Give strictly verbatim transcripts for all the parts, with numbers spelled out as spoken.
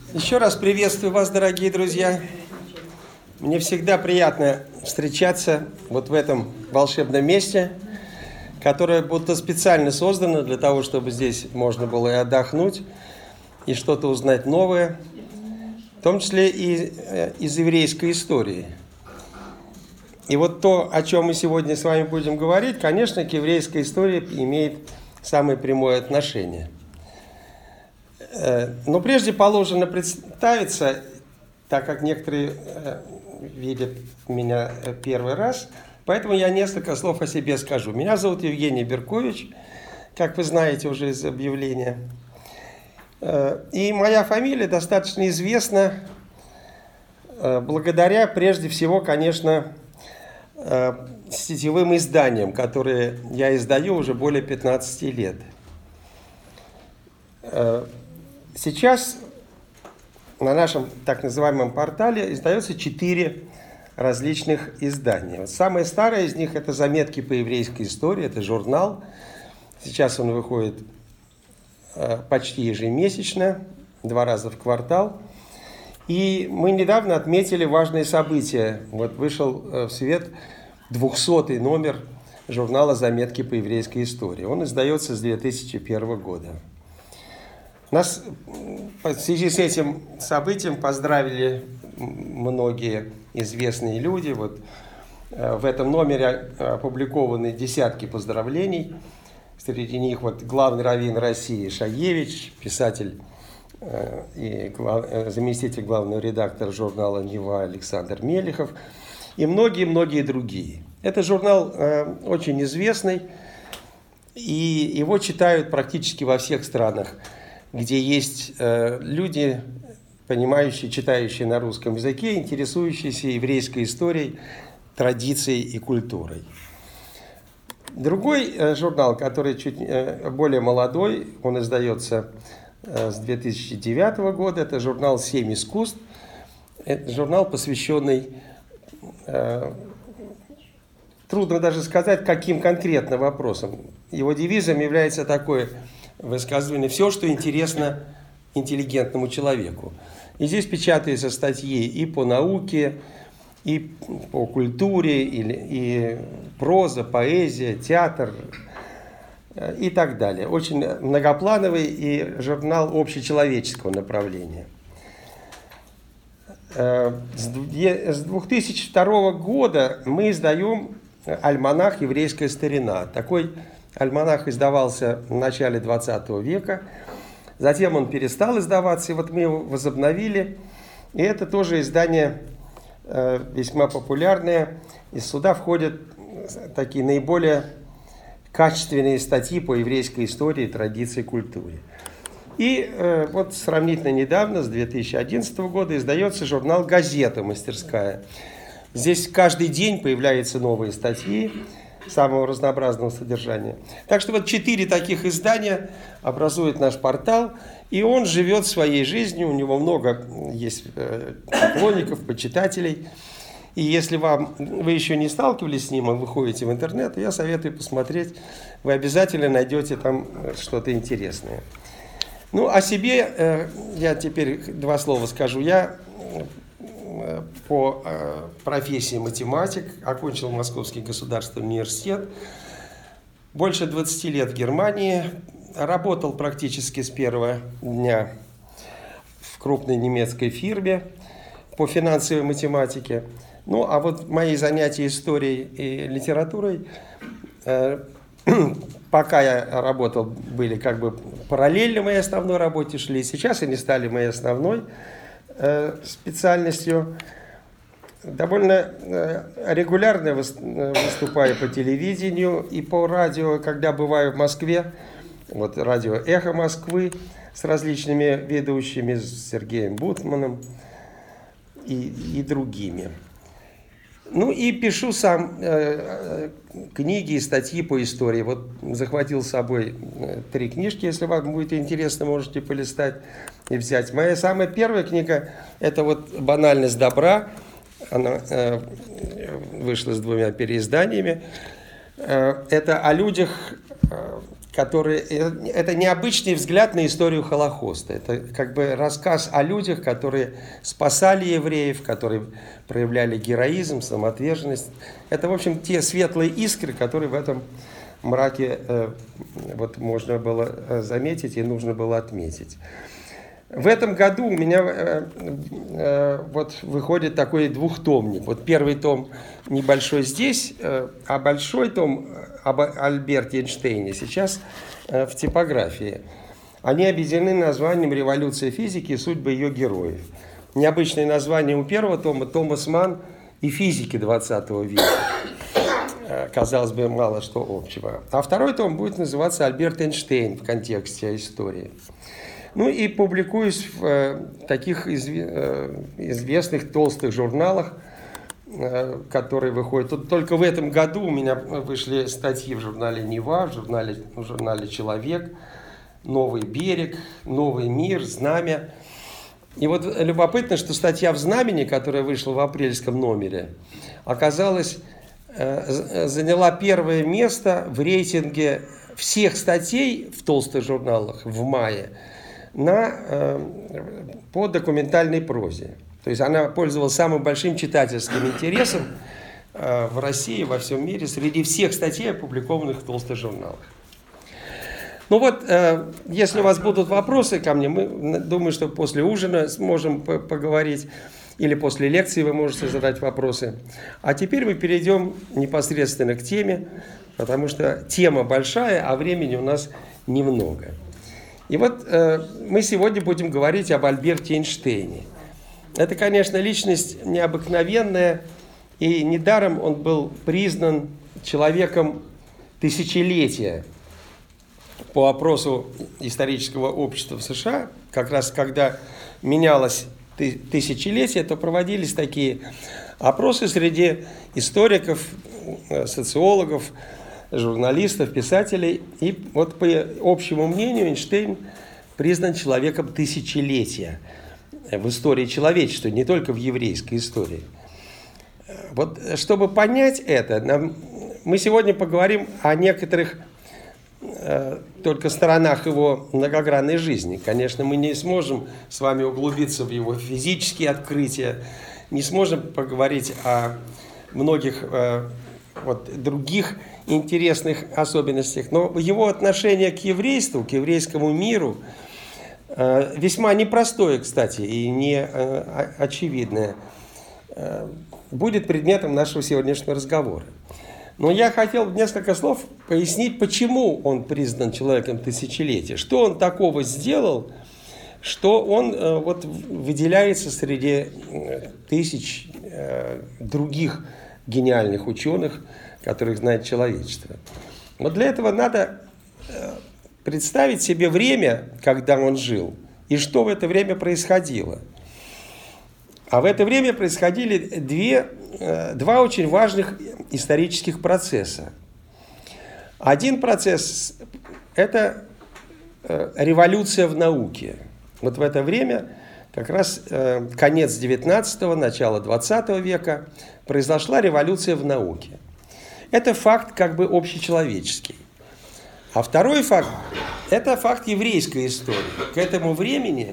Еще раз приветствую вас, дорогие друзья. Мне всегда приятно встречаться вот в этом волшебном месте, которое будто специально создано для того, чтобы здесь можно было и отдохнуть, и что-то узнать новое, в том числе и из еврейской истории. И вот то, о чем мы сегодня с вами будем говорить, конечно, к еврейской истории имеет самое прямое отношение. Но прежде положено представиться, так как некоторые видят меня первый раз, поэтому я несколько слов о себе скажу. Меня зовут Евгений Беркович, как вы знаете уже из объявления. И моя фамилия достаточно известна благодаря, прежде всего, конечно, сетевым изданиям, которые я издаю уже более пятнадцати лет. Сейчас на нашем так называемом портале издается четыре различных издания. Вот самое старое из них – это «Заметки по еврейской истории», это журнал. Сейчас он выходит почти ежемесячно, два раза в квартал. И мы недавно отметили важные события. Вот вышел в свет двухсотый номер журнала «Заметки по еврейской истории». Он издается с две тысячи первого года. Нас в связи с этим событием поздравили многие известные люди. Вот в этом номере опубликованы десятки поздравлений. Среди них вот главный раввин России Шаевич, писатель и заместитель главного редактора журнала «Нева» Александр Мелехов и многие-многие другие. Это журнал очень известный, и его читают практически во всех странах, где есть э, люди, понимающие, читающие на русском языке, интересующиеся еврейской историей, традицией и культурой. Другой э, журнал, который чуть э, более молодой, он издается э, с две тысячи девятого года, это журнал «Семь искусств». Это журнал, посвященный, э, трудно даже сказать, каким конкретно вопросам. Его девизом является такое высказывание: все, что интересно интеллигентному человеку. И здесь печатаются статьи и по науке, и по культуре, и, и проза, поэзия, театр и так далее. Очень многоплановый и журнал общечеловеческого направления. С две тысячи второго года мы издаем альманах «Еврейская старина». Такой альманах издавался в начале двадцатого века, затем он перестал издаваться, и вот мы его возобновили. И это тоже издание э, весьма популярное, и сюда входят такие наиболее качественные статьи по еврейской истории, традиции, культуре. И э, вот сравнительно недавно, с две тысячи одиннадцатого года, издается журнал «Газета. Мастерская». Здесь каждый день появляются новые статьи самого разнообразного содержания. Так что вот четыре таких издания образуют наш портал, и он живет своей жизнью, у него много есть поклонников, почитателей. И если вам, вы еще не сталкивались с ним, а вы ходите в интернет, я советую посмотреть, вы обязательно найдете там что-то интересное. Ну, о себе я теперь два слова скажу. Я по профессии математик, окончил Московский государственный университет, больше двадцати лет в Германии, работал практически с первого дня в крупной немецкой фирме по финансовой математике. Ну, а вот мои занятия историей и литературой, пока я работал, были как бы параллельно моей основной работе шли, сейчас они стали моей основной специальностью. Довольно регулярно выступаю по телевидению и по радио, когда бываю в Москве. Вот радио «Эхо Москвы» с различными ведущими, с Сергеем Бутманом и, и другими. Ну и пишу сам э, книги и статьи по истории. Вот захватил с собой три книжки, если вам будет интересно, можете полистать и взять. Моя самая первая книга – это вот «Банальность добра». Она э, вышла с двумя переизданиями. Э, это о людях, э, который, это необычный взгляд на историю Холокоста. Это как бы рассказ о людях, которые спасали евреев, которые проявляли героизм, самоотверженность. Это, в общем, те светлые искры, которые в этом мраке э, вот, можно было заметить и нужно было отметить. В этом году у меня э, э, вот выходит такой двухтомник. Вот первый том небольшой здесь, э, а большой том об Альберте Эйнштейне сейчас э, в типографии. Они объединены названием «Революция физики и судьбы ее героев». Необычное название у первого тома — Томас Манн и физики двадцатого века. Э, казалось бы, мало что общего. А второй том будет называться «Альберт Эйнштейн в контексте истории». Ну и публикуюсь в э, таких изве, э, известных толстых журналах, э, которые выходят. Тут только в этом году у меня вышли статьи в журнале «Нева», в журнале, в журнале «Человек», «Новый берег», «Новый мир», «Знамя». И вот любопытно, что статья в «Знамени», которая вышла в апрельском номере, оказалась, э, заняла первое место в рейтинге всех статей в толстых журналах в мае на, э, по документальной прозе. То есть она пользовалась самым большим читательским интересом э, в России, во всем мире, среди всех статей, опубликованных в толстых журналах. Ну вот, э, если у вас будут вопросы ко мне, мы, думаю, что после ужина сможем поговорить, или после лекции вы можете задать вопросы. А теперь мы перейдем непосредственно к теме, потому что тема большая, а времени у нас немного. И вот э, мы сегодня будем говорить об Альберте Эйнштейне. Это, конечно, личность необыкновенная, и недаром он был признан человеком тысячелетия по опросу исторического общества в США. Как раз когда менялось тысячелетие, то проводились такие опросы среди историков, социологов, журналистов, писателей. И вот по общему мнению Эйнштейн признан человеком тысячелетия в истории человечества, не только в еврейской истории. Вот чтобы понять это, нам, мы сегодня поговорим о некоторых э, только сторонах его многогранной жизни. Конечно, мы не сможем с вами углубиться в его физические открытия, не сможем поговорить о многих э, вот, других интересных особенностях, но его отношение к еврейству, к еврейскому миру э, весьма непростое, кстати, и не э, очевидное, э, будет предметом нашего сегодняшнего разговора. Но я хотел несколько слов пояснить, почему он признан человеком тысячелетия, что он такого сделал, что он э, вот, выделяется среди тысяч э, других гениальных ученых, которых знает человечество. Вот для этого надо представить себе время, когда он жил, и что в это время происходило. А в это время происходили две, два очень важных исторических процесса. Один процесс – это революция в науке. Вот в это время, как раз конец девятнадцатого, начало двадцатого века, произошла революция в науке. Это факт как бы общечеловеческий. А второй факт – это факт еврейской истории. К этому времени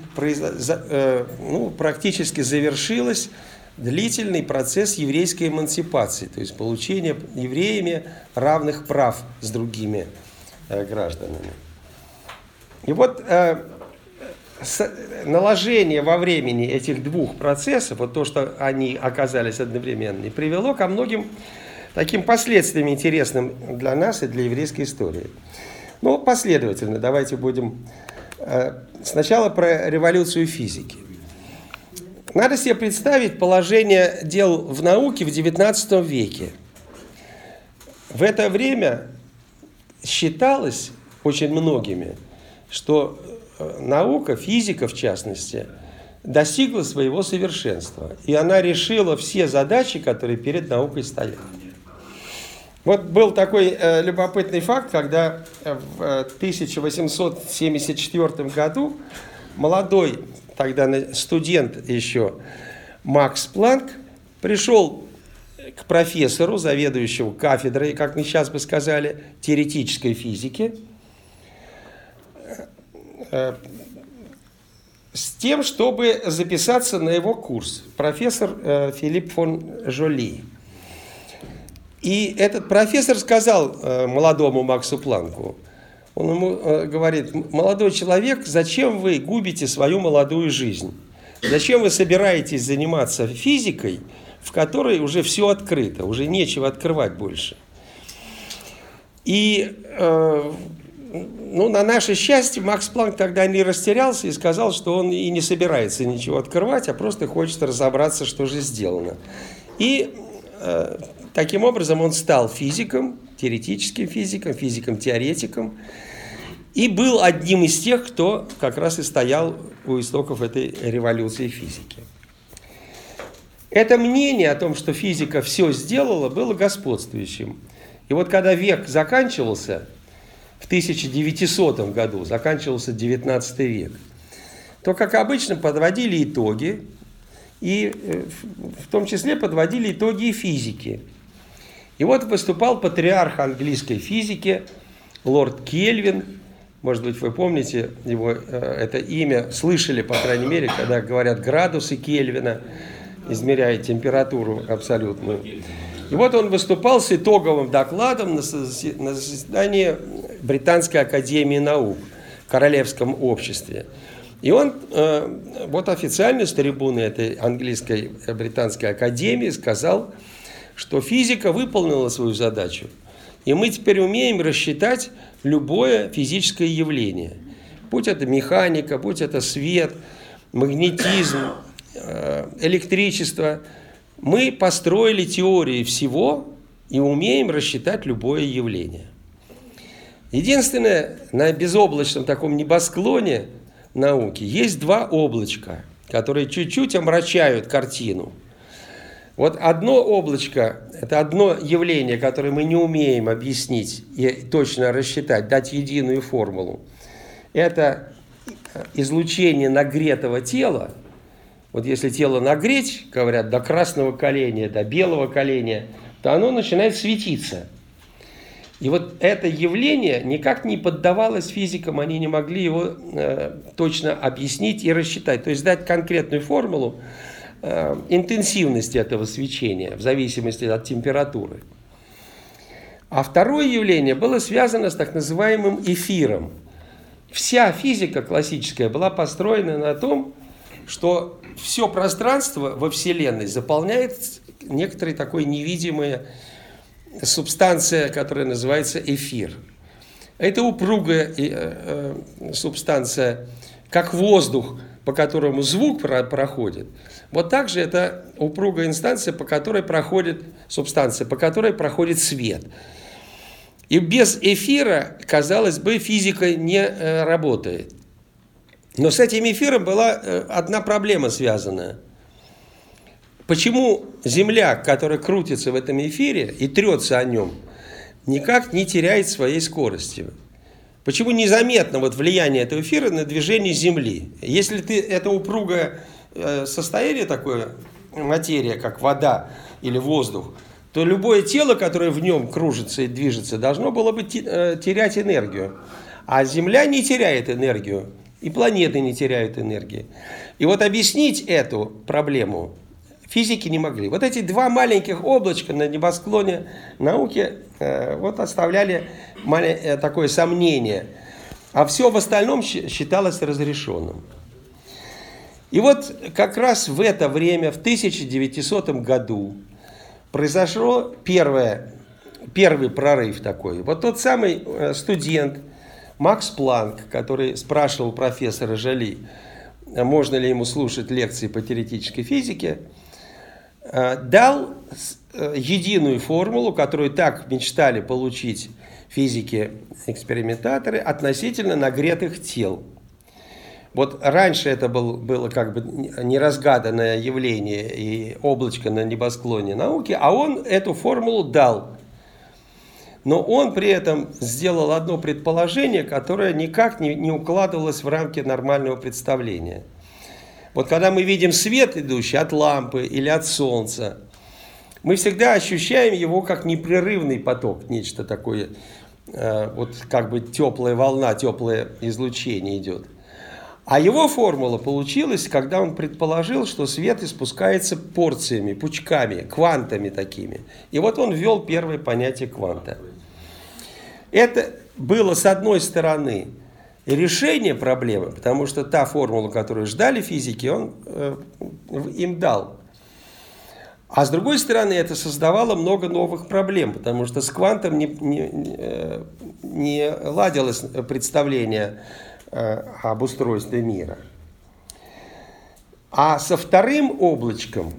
ну, практически завершился длительный процесс еврейской эмансипации, то есть получения евреями равных прав с другими э, гражданами. И вот э, с, наложение во времени этих двух процессов, вот то, что они оказались одновременно, привело ко многим таким последствиям интересным для нас и для еврейской истории. Ну, последовательно, давайте будем э, сначала про революцию физики. Надо себе представить положение дел в науке в девятнадцатом веке. В это время считалось очень многими, что наука, физика в частности, достигла своего совершенства. И она решила все задачи, которые перед наукой стояли. Вот был такой э, любопытный факт, когда в э, тысяча восемьсот семьдесят четвёртом году молодой тогда студент еще Макс Планк пришел к профессору, заведующему кафедрой, как мы сейчас бы сказали, теоретической физики, с тем, чтобы записаться на его курс. Профессор Филипп фон Жоли. И этот профессор сказал молодому Максу Планку, он ему говорит: молодой человек, зачем вы губите свою молодую жизнь? Зачем вы собираетесь заниматься физикой, в которой уже все открыто, уже нечего открывать больше? И э, ну, на наше счастье Макс Планк тогда не растерялся и сказал, что он и не собирается ничего открывать, а просто хочет разобраться, что же сделано. И э, таким образом он стал физиком, теоретическим физиком, физиком-теоретиком, и был одним из тех, кто как раз и стоял у истоков этой революции физики. Это мнение о том, что физика все сделала, было господствующим. И вот когда век заканчивался, в тысяча девятисотом году заканчивался девятнадцатый век, то, как обычно, подводили итоги, и в том числе подводили итоги и физики. И вот выступал патриарх английской физики, лорд Кельвин. Может быть, вы помните его, это имя, слышали, по крайней мере, когда говорят градусы Кельвина, измеряя температуру абсолютную. И вот он выступал с итоговым докладом на заседании Британской академии наук в Королевском обществе. И он вот официально с трибуны этой английской британской академии сказал, что физика выполнила свою задачу, и мы теперь умеем рассчитать любое физическое явление. Будь это механика, будь это свет, магнетизм, электричество. Мы построили теории всего и умеем рассчитать любое явление. Единственное, на безоблачном таком небосклоне науки есть два облачка, которые чуть-чуть омрачают картину. Вот одно облачко – это одно явление, которое мы не умеем объяснить и точно рассчитать, дать единую формулу. Это излучение нагретого тела. Вот если тело нагреть, говорят, до красного коленя, до белого коленя, то оно начинает светиться. И вот это явление никак не поддавалось физикам, они не могли его э, точно объяснить и рассчитать. То есть дать конкретную формулу э, интенсивности этого свечения в зависимости от температуры. А второе явление было связано с так называемым эфиром. Вся физика классическая была построена на том, что все пространство во Вселенной заполняет некоторая такой невидимая субстанция, которая называется эфир. Это упругая э, э, субстанция, как воздух, по которому звук про- проходит. Вот так же это упругая инстанция, по которой проходит субстанция, по которой проходит свет. И без эфира, казалось бы, физика не э, работает. Но с этим эфиром была одна проблема связанная. Почему Земля, которая крутится в этом эфире и трется о нем, никак не теряет своей скорости? Почему незаметно вот влияние этого эфира на движение Земли? Если ты, это упругое состояние такое, материя, как вода или воздух, то любое тело, которое в нем кружится и движется, должно было бы терять энергию. А Земля не теряет энергию. И планеты не теряют энергии. И вот объяснить эту проблему физики не могли. Вот эти два маленьких облачка на небосклоне науки э, вот оставляли маленькое, такое сомнение. А все в остальном считалось разрешенным. И вот как раз в это время, в тысяча девятисотом году, произошел первое, первый прорыв такой. Вот тот самый студент Макс Планк, который спрашивал профессора Жоли, можно ли ему слушать лекции по теоретической физике, дал единую формулу, которую так мечтали получить физики-экспериментаторы относительно нагретых тел. Вот раньше это был, было как бы неразгаданное явление и облачко на небосклоне науки, а он эту формулу дал. Но он при этом сделал одно предположение, которое никак не, не укладывалось в рамки нормального представления. Вот когда мы видим свет, идущий от лампы или от солнца, мы всегда ощущаем его как непрерывный поток, нечто такое, вот как бы теплая волна, теплое излучение идет. А его формула получилась, когда он предположил, что свет испускается порциями, пучками, квантами такими. И вот он ввел первое понятие кванта. Это было, с одной стороны, решение проблемы, потому что та формула, которую ждали физики, он э, им дал. А с другой стороны, это создавало много новых проблем, потому что с квантом не, не, не ладилось представление э, об устройстве мира. А со вторым облачком,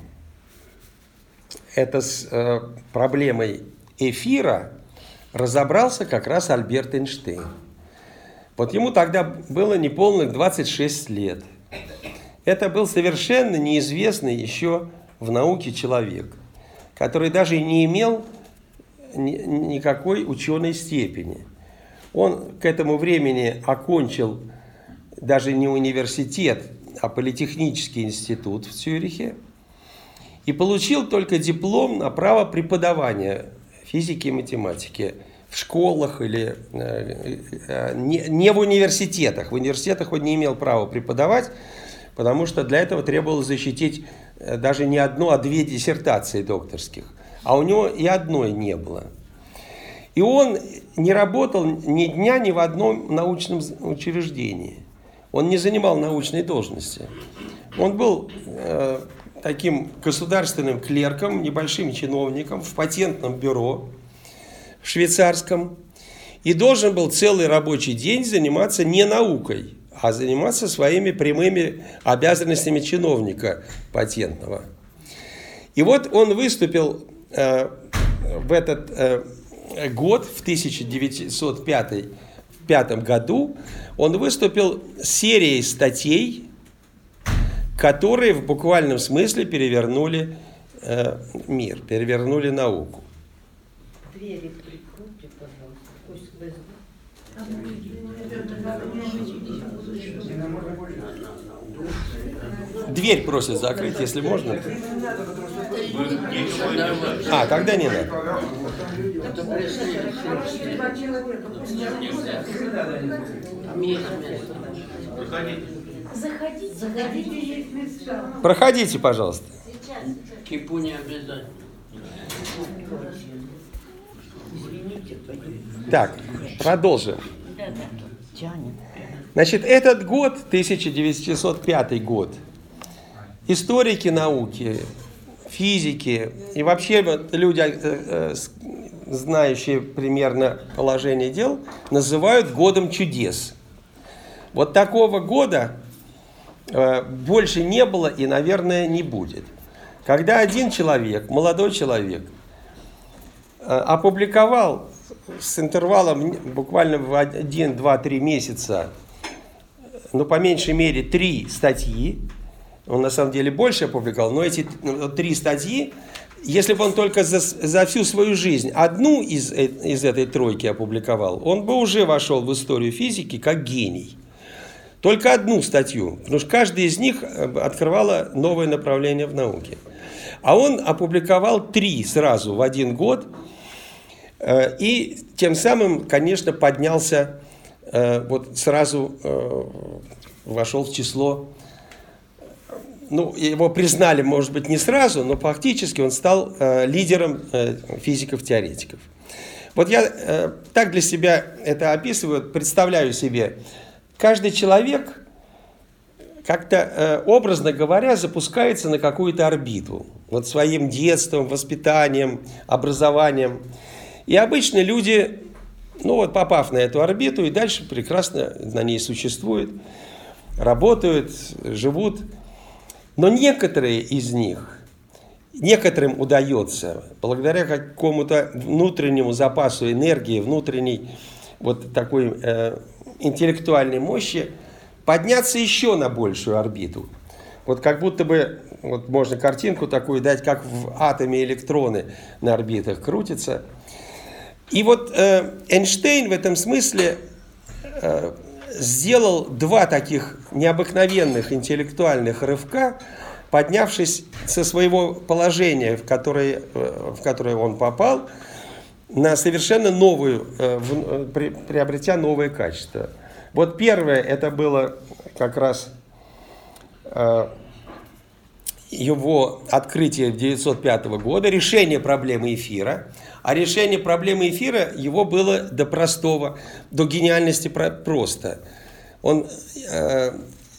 это с э, проблемой эфира, разобрался как раз Альберт Эйнштейн. Вот ему тогда было неполных двадцать шесть лет. Это был совершенно неизвестный еще в науке человек, который даже не имел ни, никакой ученой степени. Он к этому времени окончил даже не университет, а политехнический институт в Цюрихе и получил только диплом на право преподавания физики и математики в школах или э, э, не, не в университетах. В университетах он не имел права преподавать, потому что для этого требовалось защитить даже не одну, а две диссертации докторских. А у него и одной не было. И он не работал ни дня ни в одном научном учреждении. Он не занимал научной должности. Он был э, таким государственным клерком, небольшим чиновником в патентном бюро в швейцарском. И должен был целый рабочий день заниматься не наукой, а заниматься своими прямыми обязанностями чиновника патентного. И вот он выступил э, в этот э, год, в тысяча девятьсот пятом году, он выступил с серией статей, которые в буквальном смысле перевернули э, мир, перевернули науку. Двери прикройте, пожалуйста, пусть возьмут. Дверь просят закрыть, если можно. А, тогда не надо. Заходите, заходите, есть места. Проходите, пожалуйста. Кипу не обязательно. Извините, пойдем. Так, продолжим. Значит, этот год, тысяча девятьсот пятый год, историки науки, физики и вообще вот люди, знающие примерно положение дел, называют годом чудес. Вот такого года больше не было и, наверное, не будет. Когда один человек, молодой человек, опубликовал с интервалом буквально в один, два, три месяца, ну, по меньшей мере, три статьи, он на самом деле больше опубликовал, но эти три статьи, если бы он только за, за всю свою жизнь одну из, из этой тройки опубликовал, он бы уже вошел в историю физики как гений. Только одну статью, потому что каждая из них открывала новое направление в науке. А он опубликовал три сразу в один год, и тем самым, конечно, поднялся, вот сразу вошел в число, ну, его признали, может быть, не сразу, но фактически он стал лидером физиков-теоретиков. Вот я так для себя это описываю, представляю себе, каждый человек, как-то образно говоря, запускается на какую-то орбиту, вот своим детством, воспитанием, образованием. И обычно люди, ну вот попав на эту орбиту, и дальше прекрасно на ней существуют, работают, живут. Но некоторые из них, некоторым удается, благодаря какому-то внутреннему запасу энергии, внутренней вот такой э, интеллектуальной мощи, подняться еще на большую орбиту. Вот как будто бы, вот можно картинку такую дать, как в атоме электроны на орбитах крутятся. И вот э, Эйнштейн в этом смысле э, сделал два таких необыкновенных интеллектуальных рывка, поднявшись со своего положения, в которое, в которое он попал, на совершенно новую, приобретя новые качества. Вот первое, это было как раз его открытие девятьсот пятого года, решение проблемы эфира. А решение проблемы эфира его было до простого, до гениальности просто. Он э,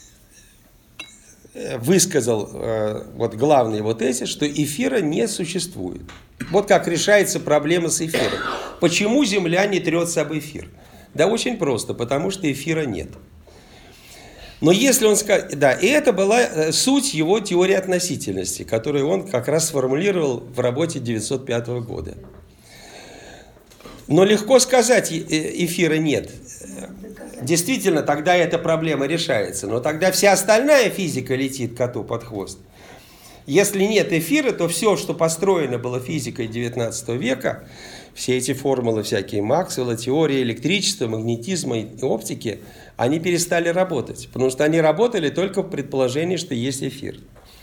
высказал э, вот главный его тезис, что эфира не существует. Вот как решается проблема с эфиром. Почему Земля не трется об эфир? Да очень просто, потому что эфира нет. Но если он скажет... Да, и это была суть его теории относительности, которую он как раз сформулировал в работе девятьсот пятого года. Но легко сказать, эфира нет. Действительно, тогда эта проблема решается. Но тогда вся остальная физика летит коту под хвост. Если нет эфира, то все, что построено было физикой девятнадцатого века, все эти формулы всякие Максвелла, теории электричества, магнетизма и оптики, они перестали работать. Потому что они работали только в предположении, что есть эфир.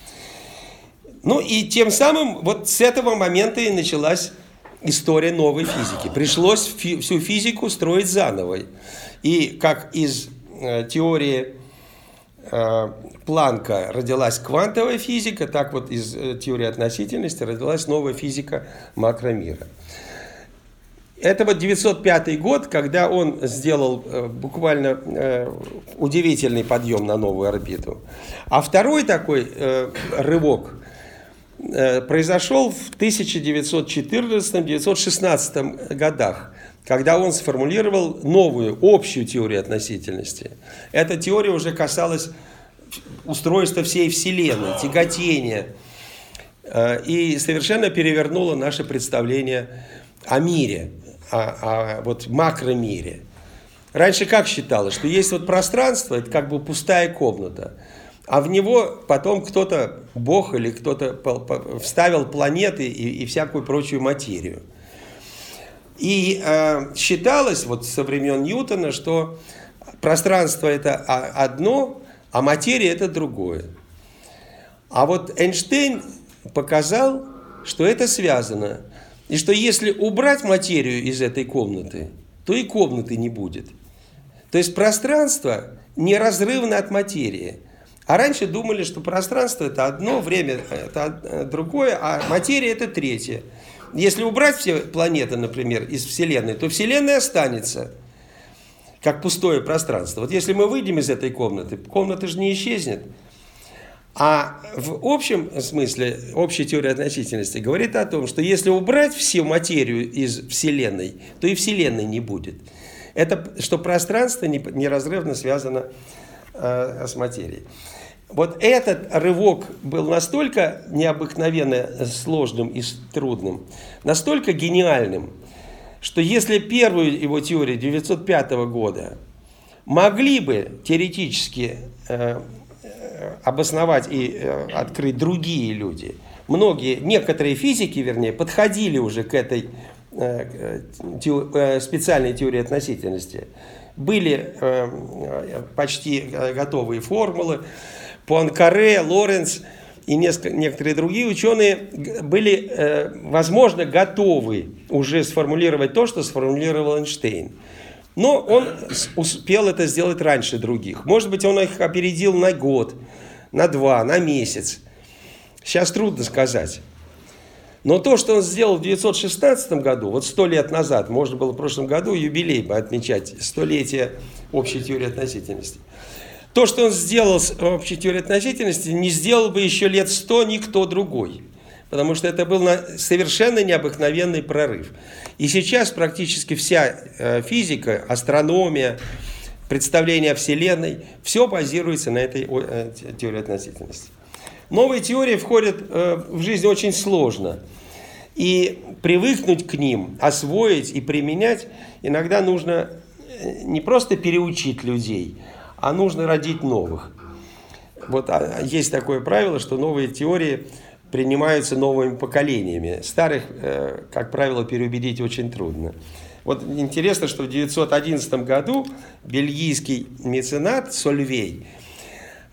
Ну и тем самым вот с этого момента и началась история новой физики. Пришлось фи- всю физику строить заново. И как из э, теории э, Планка родилась квантовая физика, так вот из э, теории относительности родилась новая физика макромира. Это вот девятьсот пятый год, когда он сделал э, буквально э, удивительный подъем на новую орбиту. А второй такой э, рывок э, произошел в тысяча девятьсот четырнадцатом — девятьсот шестнадцатом годах, когда он сформулировал новую, общую теорию относительности. Эта теория уже касалась устройства всей Вселенной, тяготения, э, и совершенно перевернула наше представление о мире. О, о вот макромире. Раньше как считалось, что есть вот пространство, это как бы пустая комната, а в него потом кто-то, Бог или кто-то вставил планеты и, и всякую прочую материю. И э, считалось вот со времен Ньютона, что пространство это одно, а материя это другое. А вот Эйнштейн показал, что это связано. И что если убрать материю из этой комнаты, то и комнаты не будет. То есть пространство неразрывно от материи. А раньше думали, что пространство это одно, время это другое, а материя это третье. Если убрать все планеты, например, из Вселенной, то Вселенная останется как пустое пространство. Вот если мы выйдем из этой комнаты, комната же не исчезнет. А в общем смысле, общая теория относительности говорит о том, что если убрать всю материю из Вселенной, то и Вселенной не будет. Это что пространство неразрывно связано э, с материей. Вот этот рывок был настолько необыкновенно сложным и трудным, настолько гениальным, что если первую его теорию девятьсот пятого года могли бы теоретически э, обосновать и э, открыть другие люди. Многие, некоторые физики, вернее, подходили уже к этой э, те, э, специальной теории относительности. Были э, почти готовые формулы. Пуанкаре, Лоренц и несколько, некоторые другие ученые были, э, возможно, готовы уже сформулировать то, что сформулировал Эйнштейн. Но он успел это сделать раньше других. Может быть, он их опередил на год, на два, на месяц. Сейчас трудно сказать. Но то, что он сделал в девятьсот шестнадцатом году, вот сто лет назад, можно было в прошлом году юбилей отмечать, столетие общей теории относительности. То, что он сделал с общей теорией относительности, не сделал бы еще лет сто никто другой. Потому что это был совершенно необыкновенный прорыв. И сейчас практически вся физика, астрономия, представление о Вселенной, все базируется на этой теории относительности. Новые теории входят в жизнь очень сложно. И привыкнуть к ним, освоить и применять иногда нужно не просто переучить людей, а нужно родить новых. Вот есть такое правило, что новые теории принимаются новыми поколениями. Старых, как правило, переубедить очень трудно. Вот интересно, что в девятьсот одиннадцатом году бельгийский меценат Сольвей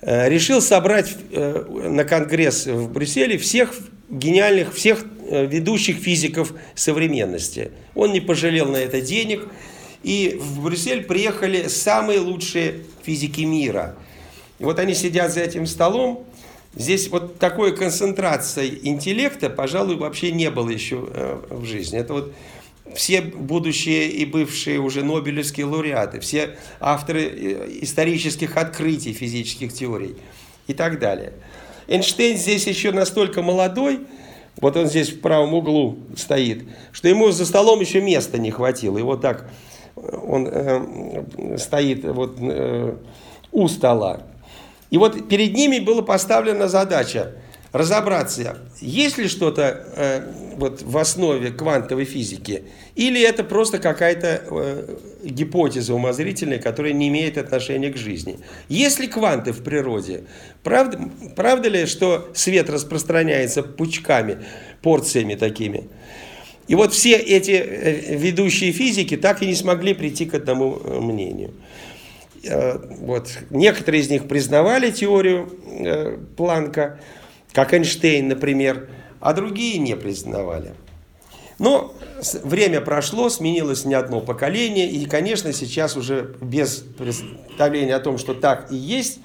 решил собрать на конгресс в Брюсселе всех гениальных, всех ведущих физиков современности. Он не пожалел на это денег, и в Брюссель приехали самые лучшие физики мира. И вот они сидят за этим столом. Здесь вот такой концентрации интеллекта, пожалуй, вообще не было еще в жизни. Это вот все будущие и бывшие уже нобелевские лауреаты, все авторы исторических открытий физических теорий и так далее. Эйнштейн здесь еще настолько молодой, вот он здесь в правом углу стоит, что ему за столом еще места не хватило. И вот так он э, стоит вот, э, у стола. И вот перед ними была поставлена задача разобраться, есть ли что-то э, вот в основе квантовой физики, или это просто какая-то э, гипотеза умозрительная, которая не имеет отношения к жизни. Есть ли кванты в природе? Правда, правда ли, что свет распространяется пучками, порциями такими? И вот все эти э, ведущие физики так и не смогли прийти к одному мнению. Э, вот. Некоторые из них признавали теорию э, Планка, как Эйнштейн, например, а другие не признавали. Но время прошло, сменилось не одно поколение, и, конечно, сейчас уже без представления о том, что так и есть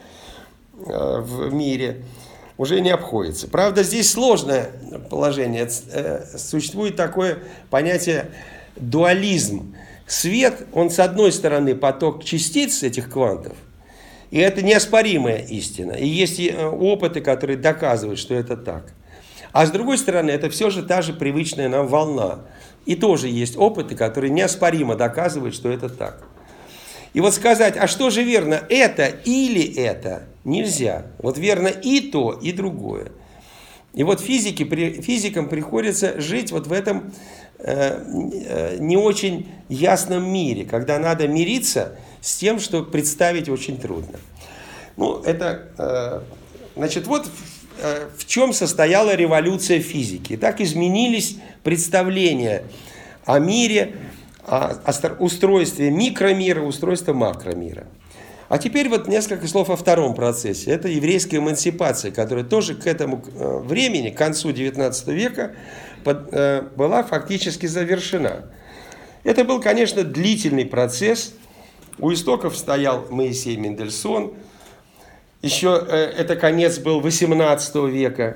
в мире, уже не обходится. Правда, здесь сложное положение. Существует такое понятие дуализм. Свет, он с одной стороны поток частиц этих квантов, и это неоспоримая истина. И есть опыты, которые доказывают, что это так. А с другой стороны, это все же та же привычная нам волна. И тоже есть опыты, которые неоспоримо доказывают, что это так. И вот сказать, а что же верно, это или это, нельзя. Вот верно и то, и другое. И вот физики, физикам приходится жить вот в этом э, э, не очень ясном мире, когда надо мириться с тем, что представить очень трудно. Ну, это, э, значит, вот э, в чем состояла революция физики. Так изменились представления о мире, о, о устройстве микромира, устройстве макромира. А теперь вот несколько слов о втором процессе. Это еврейская эмансипация, которая тоже к этому времени, к концу девятнадцатого века, была фактически завершена. Это был, конечно, длительный процесс. У истоков стоял Моисей Мендельсон. Еще это конец был восемнадцатого века.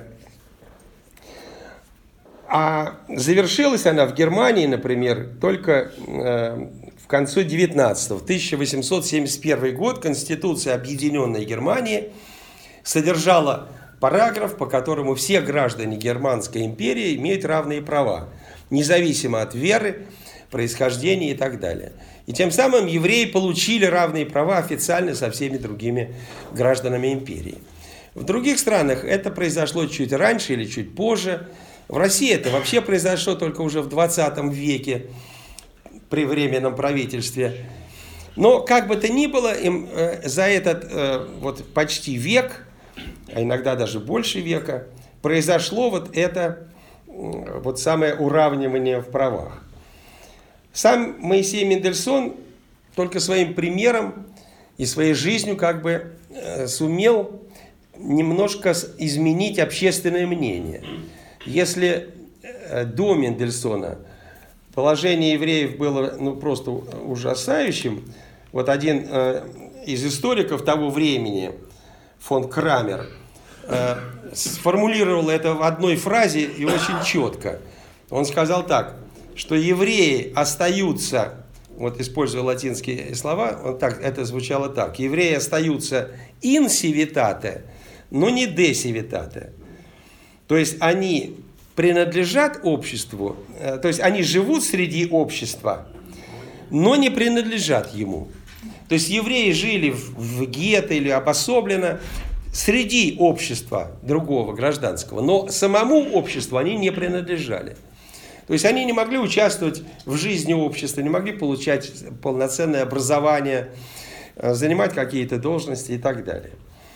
А завершилась она в Германии, например, только в конце девятнадцатого. В тысяча восемьсот семьдесят первый год Конституция Объединенной Германии содержала параграф, по которому все граждане Германской империи имеют равные права, независимо от веры, происхождения и так далее. И тем самым евреи получили равные права официально со всеми другими гражданами империи. В других странах это произошло чуть раньше или чуть позже. В России это вообще произошло только уже в двадцатом веке при временном правительстве. Но как бы то ни было, им э, за этот э, вот почти век, а иногда даже больше века, произошло вот это э, вот самое уравнивание в правах. Сам Моисей Мендельсон только своим примером и своей жизнью как бы э, сумел немножко изменить общественное мнение. Если э, до Мендельсона положение евреев было ну, просто ужасающим, вот один э, из историков того времени, фон Крамер, э, сформулировал это в одной фразе и очень четко. Он сказал так, что евреи остаются, вот используя латинские слова, вот так, это звучало так, евреи остаются in civitate, но не de civitate. То есть они принадлежат обществу, то есть они живут среди общества, но не принадлежат ему. То есть евреи жили в, в гетто или обособленно среди общества другого гражданского, но самому обществу они не принадлежали. То есть они не могли участвовать в жизни общества, не могли получать полноценное образование, занимать какие-то должности и так далее.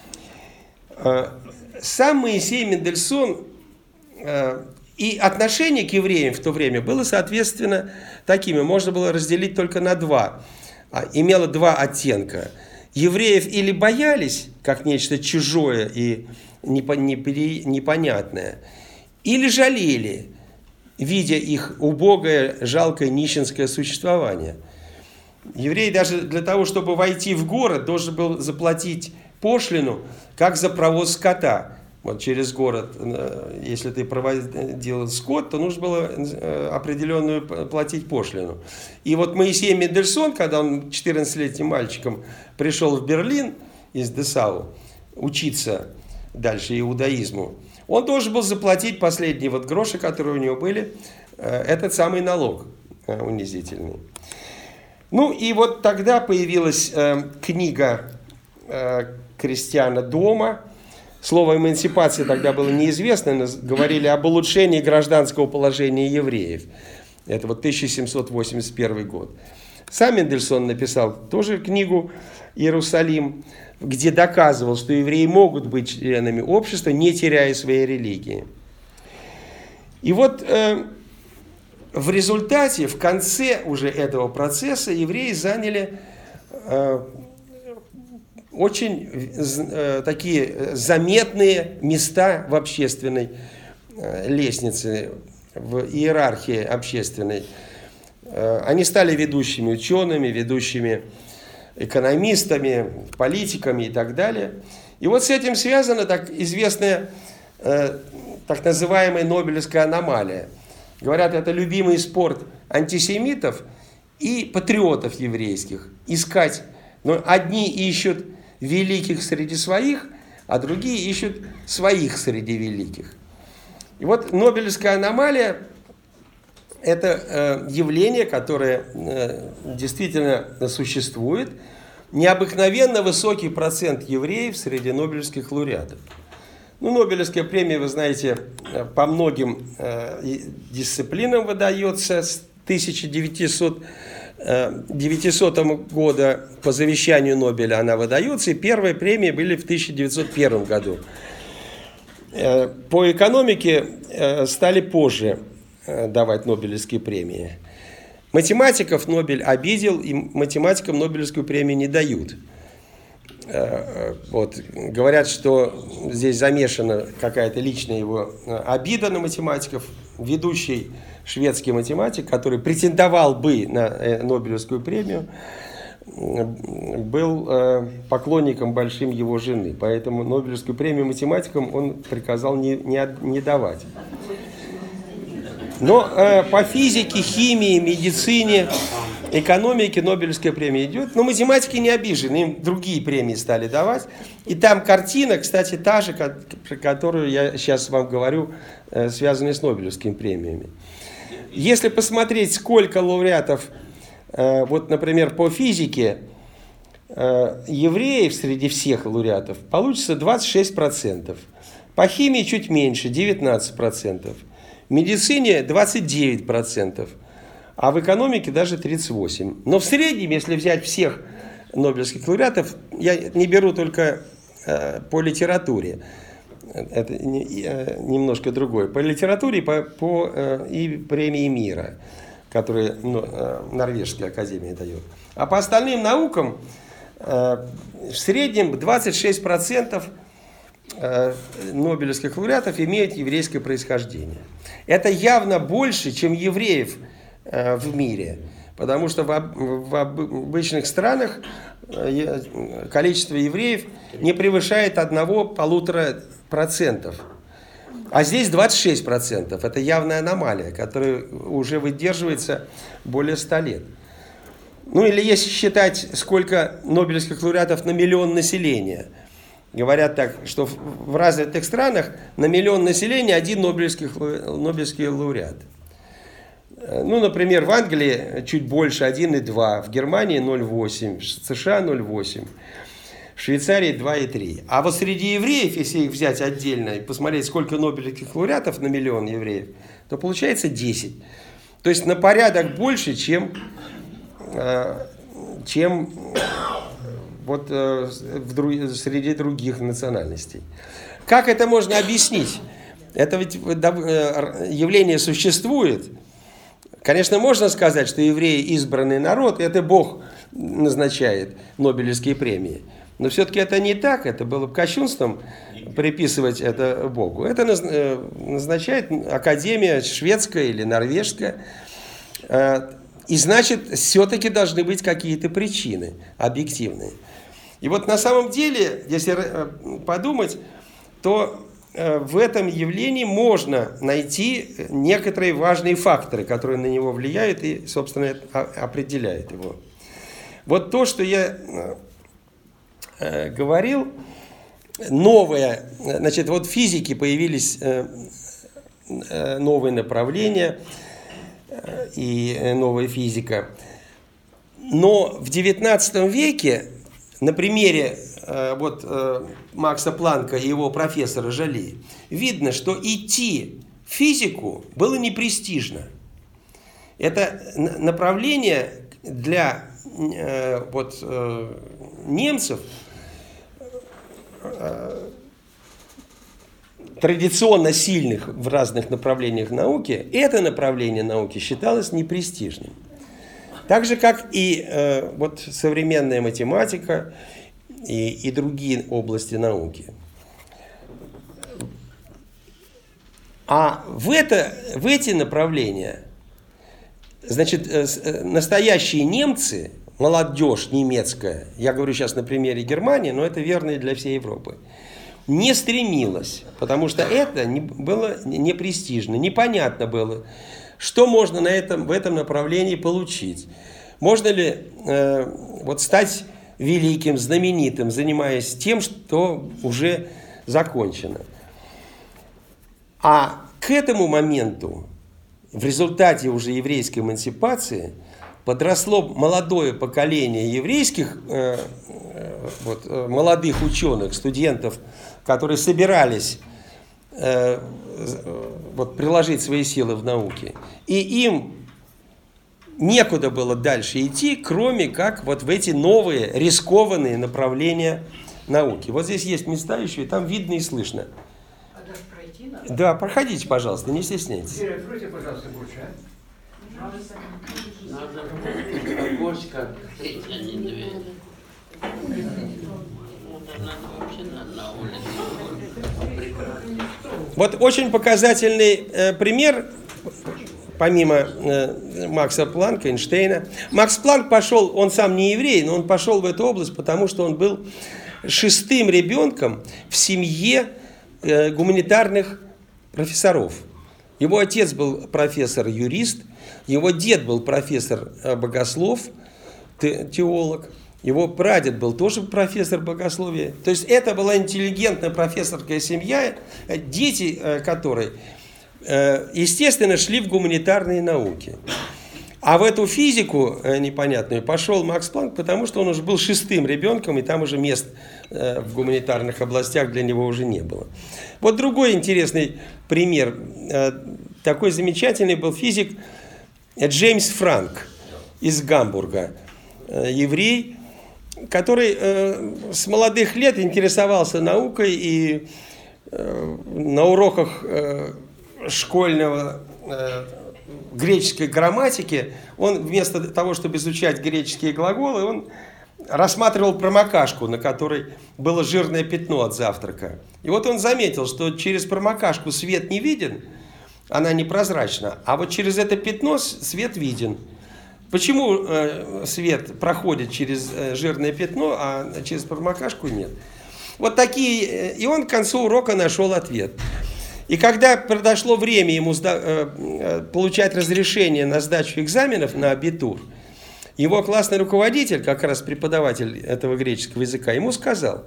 Сам Моисей Мендельсон и отношение к евреям в то время было, соответственно, такими. Можно было разделить только на два. Имело два оттенка. евреев или боялись, как нечто чужое и непонятное, или жалели, видя их убогое, жалкое, нищенское существование. Еврей даже для того, чтобы войти в город, должен был заплатить пошлину, как за провоз скота. Вот через город, если ты проводил скот, то нужно было определенную платить пошлину. И вот Моисей Мендельсон, когда он четырнадцатилетним мальчиком пришел в Берлин из Десау учиться дальше иудаизму, он должен был заплатить последние вот гроши, которые у него были, этот самый налог унизительный. Ну и вот тогда появилась книга Кристиана Дома. Слово эмансипация тогда было неизвестно, но говорили об улучшении гражданского положения евреев. Это вот тысяча семьсот восемьдесят первый год. Сам Мендельсон написал тоже книгу «Иерусалим», где доказывал, что евреи могут быть членами общества, не теряя своей религии. И вот э, в результате, в конце уже этого процесса, евреи заняли э, очень э, такие заметные места в общественной э, лестнице, в иерархии общественной. Э, они стали ведущими учеными, ведущими экономистами, политиками и так далее. И вот с этим связана так известная э, так называемая Нобелевская аномалия. Говорят, это любимый спорт антисемитов и патриотов еврейских. Искать. Но одни ищут великих среди своих, а другие ищут своих среди великих. И вот Нобелевская аномалия – это э, явление, которое э, действительно существует. Необыкновенно высокий процент евреев среди нобелевских лауреатов. Ну, Нобелевская премия, вы знаете, по многим э, дисциплинам выдается с тысяча девятисотого года по завещанию Нобеля она выдается, и первые премии были в тысяча девятьсот первом году. Э, по экономике э, стали позже э, давать Нобелевские премии. Математиков Нобель обидел, и математикам Нобелевскую премию не дают. Вот. Говорят, что здесь замешана какая-то личная его обида на математиков. Ведущий шведский математик, который претендовал бы на Нобелевскую премию, был поклонником большим его жены. Поэтому Нобелевскую премию математикам он приказал не, не, не давать. Но э, по физике, химии, медицине, экономике Нобелевская премия идет. Но математики не обижены, им другие премии стали давать. И там картина, кстати, та же, про которую я сейчас вам говорю, э, связанная с Нобелевскими премиями. Если посмотреть, сколько лауреатов, э, вот, например, по физике, э, евреев среди всех лауреатов, получится двадцать шесть процентов. По химии чуть меньше, девятнадцать процентов. В медицине двадцать девять процентов, а в экономике даже тридцать восемь процентов. Но в среднем, если взять всех нобелевских лауреатов, я не беру только э, по литературе, это не, э, немножко другое, по литературе по, по, э, и премии мира, которые ну, э, Норвежская академия дает. А по остальным наукам э, в среднем двадцать шесть процентов нобелевских лауреатов имеют еврейское происхождение. Это явно больше, чем евреев э, в мире, потому что в, об, в обычных странах э, количество евреев не превышает одного-полутора процентов. А здесь двадцать шесть процентов. Это явная аномалия, которая уже выдерживается более ста лет. Ну или если считать, сколько нобелевских лауреатов на миллион населения. Говорят так, что в развитых странах на миллион населения один нобелевский, нобелевский лауреат. Ну, например, в Англии чуть больше, один и два, в Германии ноль целых восемь десятых, в США ноль целых восемь десятых, в Швейцарии два целых три десятых. А вот среди евреев, если их взять отдельно и посмотреть, сколько нобелевских лауреатов на миллион евреев, то получается десять. То есть на порядок больше, чем... чем вот э, в друг, среди других национальностей. Как это можно объяснить? Это ведь э, явление существует. Конечно, можно сказать, что евреи избранный народ, это Бог назначает Нобелевские премии. Но все-таки это не так, это было бы кощунством приписывать это Богу. Это назначает Академия шведская или норвежская. И значит, все-таки должны быть какие-то причины объективные. И вот на самом деле, если подумать, то в этом явлении можно найти некоторые важные факторы, которые на него влияют и, собственно, определяют его. Вот то, что я говорил, новое, значит, вот в физике появились новые направления и новая физика. Но в девятнадцатом веке на примере вот Макса Планка и его профессора Жали видно, что идти в физику было непрестижно. Это направление для вот немцев традиционно сильных в разных направлениях науки, это направление науки считалось непрестижным. Так же, как и э, вот современная математика и, и другие области науки. А в, это, в эти направления, значит, э, настоящие немцы, молодежь немецкая, я говорю сейчас на примере Германии, но это верно и для всей Европы, не стремилась, потому что это не, было непрестижно, непонятно было, что можно на этом, в этом направлении получить. Можно ли э, вот стать великим, знаменитым, занимаясь тем, что уже закончено. А к этому моменту, в результате уже еврейской эмансипации, подросло молодое поколение еврейских э, э, вот, э, молодых ученых, студентов, которые собирались э, вот, приложить свои силы в науке. И им некуда было дальше идти, кроме как вот в эти новые рискованные направления науки. Вот здесь есть места еще, и там видно и слышно. А даже пройти надо? Да, проходите, пожалуйста, не стесняйтесь. Теперь откройте, пожалуйста, больше, а? Надо окошко открыть, а не дверь. Надо вообще на, на улице. Прекрасно. Вот очень показательный э, пример, помимо э, Макса Планка, Эйнштейна. Макс Планк пошел, он сам не еврей, но он пошел в эту область, потому что он был шестым ребенком в семье э, гуманитарных профессоров. Его отец был профессор-юрист, его дед был профессор-богослов, теолог, его прадед был тоже профессор богословия. То есть это была интеллигентная профессорская семья, дети которой, естественно, шли в гуманитарные науки. А в эту физику непонятную пошел Макс Планк, потому что он уже был шестым ребенком, и там уже мест в гуманитарных областях для него уже не было. Вот другой интересный пример. Такой замечательный был физик Джеймс Франк из Гамбурга. Еврей, который с молодых лет интересовался наукой и на уроках школьного греческой грамматики, он вместо того, чтобы изучать греческие глаголы, он рассматривал промокашку, на которой было жирное пятно от завтрака. И вот он заметил, что через промокашку свет не виден, она непрозрачна, а вот через это пятно свет виден. Почему э, свет проходит через э, жирное пятно, а через промокашку нет? Вот такие, и он к концу урока нашел ответ. И когда подошло время ему сда, э, получать разрешение на сдачу экзаменов на абитур, его классный руководитель, как раз преподаватель этого греческого языка, ему сказал: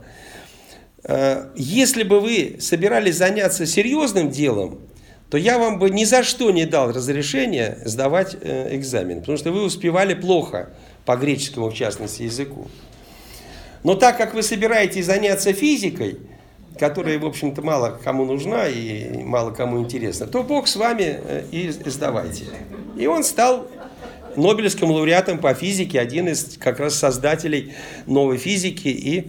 э, если бы вы собирались заняться серьезным делом, то я вам бы ни за что не дал разрешения сдавать э, экзамен, потому что вы успевали плохо по греческому, в частности, языку. Но так как вы собираетесь заняться физикой, которая, в общем-то, мало кому нужна и мало кому интересна, то Бог с вами и сдавайте. И он стал Нобелевским лауреатом по физике, один из как раз создателей новой физики и,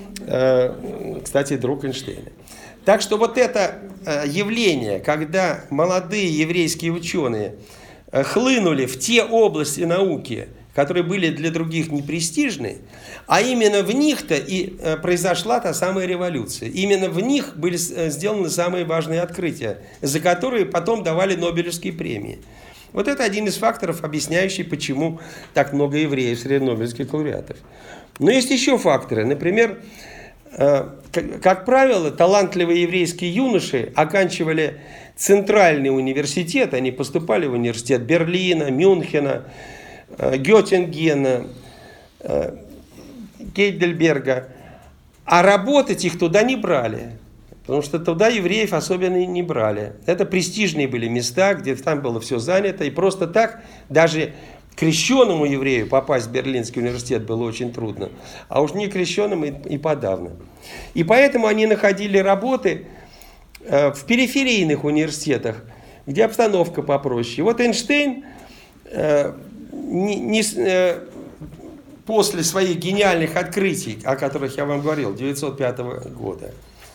э, кстати, друг Эйнштейна. Так что вот это явление, когда молодые еврейские ученые э, хлынули в те области науки, которые были для других непрестижны, а именно в них-то и э, произошла та самая революция. Именно в них были э, сделаны самые важные открытия, за которые потом давали Нобелевские премии. Вот это один из факторов, объясняющий, почему так много евреев среди нобелевских лауреатов. Но есть еще факторы. Например, э, как, как правило, талантливые еврейские юноши оканчивали центральный университет, они поступали в университет Берлина, Мюнхена, э, Геттингена, э, Гейдельберга, а работать их туда не брали. Потому что туда евреев особенно не брали. Это престижные были места, где там было все занято. И просто так даже крещенному еврею попасть в Берлинский университет было очень трудно. А уж не крещенным и, и подавно. И поэтому они находили работы э, в периферийных университетах, где обстановка попроще. И вот Эйнштейн э, не, не, э, после своих гениальных открытий, о которых я вам говорил, девятьсот пятого года,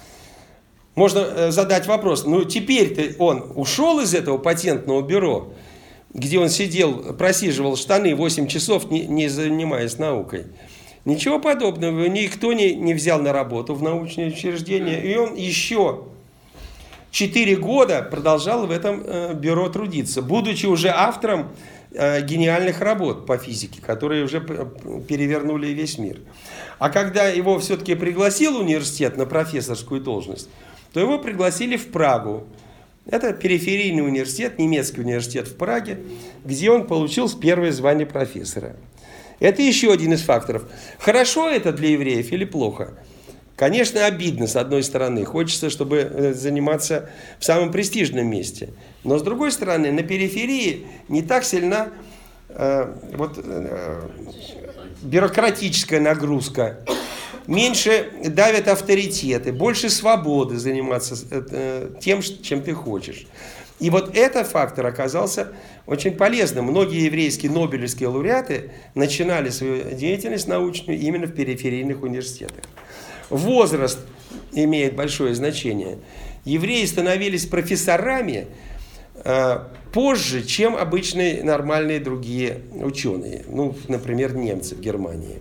можно задать вопрос, ну теперь-то он ушел из этого патентного бюро, где он сидел, просиживал штаны восемь часов, не, не занимаясь наукой. Ничего подобного, никто не, не взял на работу в научное учреждение, и он еще четыре года продолжал в этом э, бюро трудиться, будучи уже автором э, гениальных работ по физике, которые уже перевернули весь мир. А когда его все-таки пригласил университет на профессорскую должность, то его пригласили в Прагу. Это периферийный университет, немецкий университет в Праге, где он получил первое звание профессора. Это еще один из факторов. Хорошо это для евреев или плохо? Конечно, обидно, с одной стороны. Хочется, чтобы заниматься в самом престижном месте. Но с другой стороны, на периферии не так сильна э, вот, э, бюрократическая нагрузка. Меньше давят авторитеты, больше свободы заниматься тем, чем ты хочешь. И вот этот фактор оказался очень полезным. Многие еврейские нобелевские лауреаты начинали свою деятельность научную именно в периферийных университетах. Возраст имеет большое значение. Евреи становились профессорами э, позже, чем обычные нормальные другие ученые. Ну, например, немцы в Германии.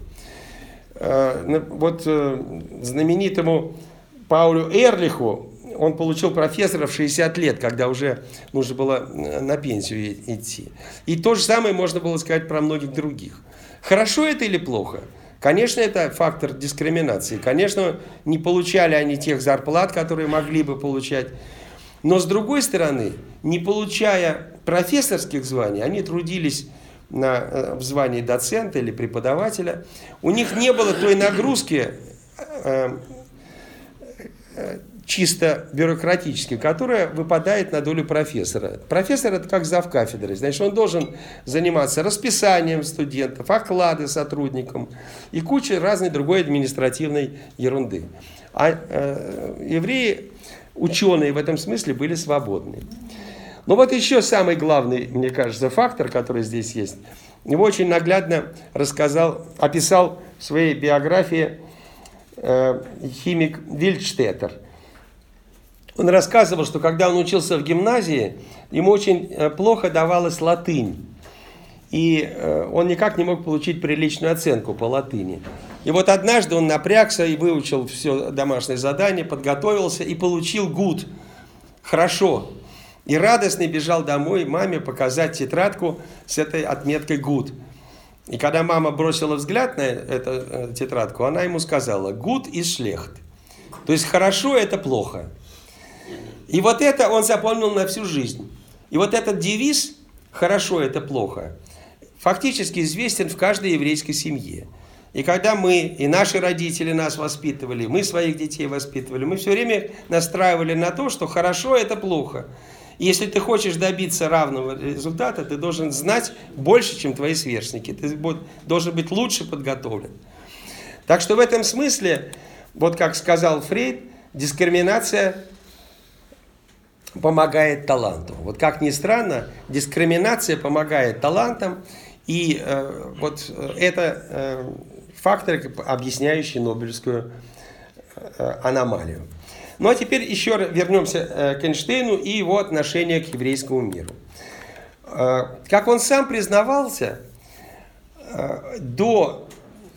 Вот знаменитому Паулю Эрлиху, он получил профессора в шестьдесят лет, когда уже нужно было на пенсию идти. И то же самое можно было сказать про многих других. Хорошо это или плохо? Конечно, это фактор дискриминации. Конечно, не получали они тех зарплат, которые могли бы получать. Но с другой стороны, не получая профессорских званий, они трудились на, в звании доцента или преподавателя, у них не было той нагрузки э, э, чисто бюрократической, которая выпадает на долю профессора. Профессор — это как завкафедры, значит, он должен заниматься расписанием студентов, оклады сотрудникам и кучей разной другой административной ерунды. А э, евреи, ученые в этом смысле, были свободны. Но вот еще самый главный, мне кажется, фактор, который здесь есть, его очень наглядно рассказал, описал в своей биографии э, химик Вильдштеттер. Он рассказывал, что когда он учился в гимназии, ему очень плохо давалась латынь. И э, он никак не мог получить приличную оценку по латыни. И вот однажды он напрягся и выучил все домашнее задание, подготовился и получил гуд. Хорошо. И радостный бежал домой маме показать тетрадку с этой отметкой гуд. И когда мама бросила взгляд на эту э, тетрадку, она ему сказала: гуд и шлехт. То есть хорошо — это плохо. И вот это он запомнил на всю жизнь. И вот этот девиз «хорошо — это плохо» фактически известен в каждой еврейской семье. И когда мы, и наши родители нас воспитывали, мы своих детей воспитывали, мы все время настраивали на то, что хорошо — это плохо. И если ты хочешь добиться равного результата, ты должен знать больше, чем твои сверстники. Ты должен быть лучше подготовлен. Так что в этом смысле, вот как сказал Фрейд, дискриминация помогает таланту. Вот как ни странно, дискриминация помогает талантам. И э, вот это э, факторы, объясняющие Нобелевскую э, аномалию. Ну а теперь еще вернемся к Эйнштейну и его отношение к еврейскому миру. Как он сам признавался, до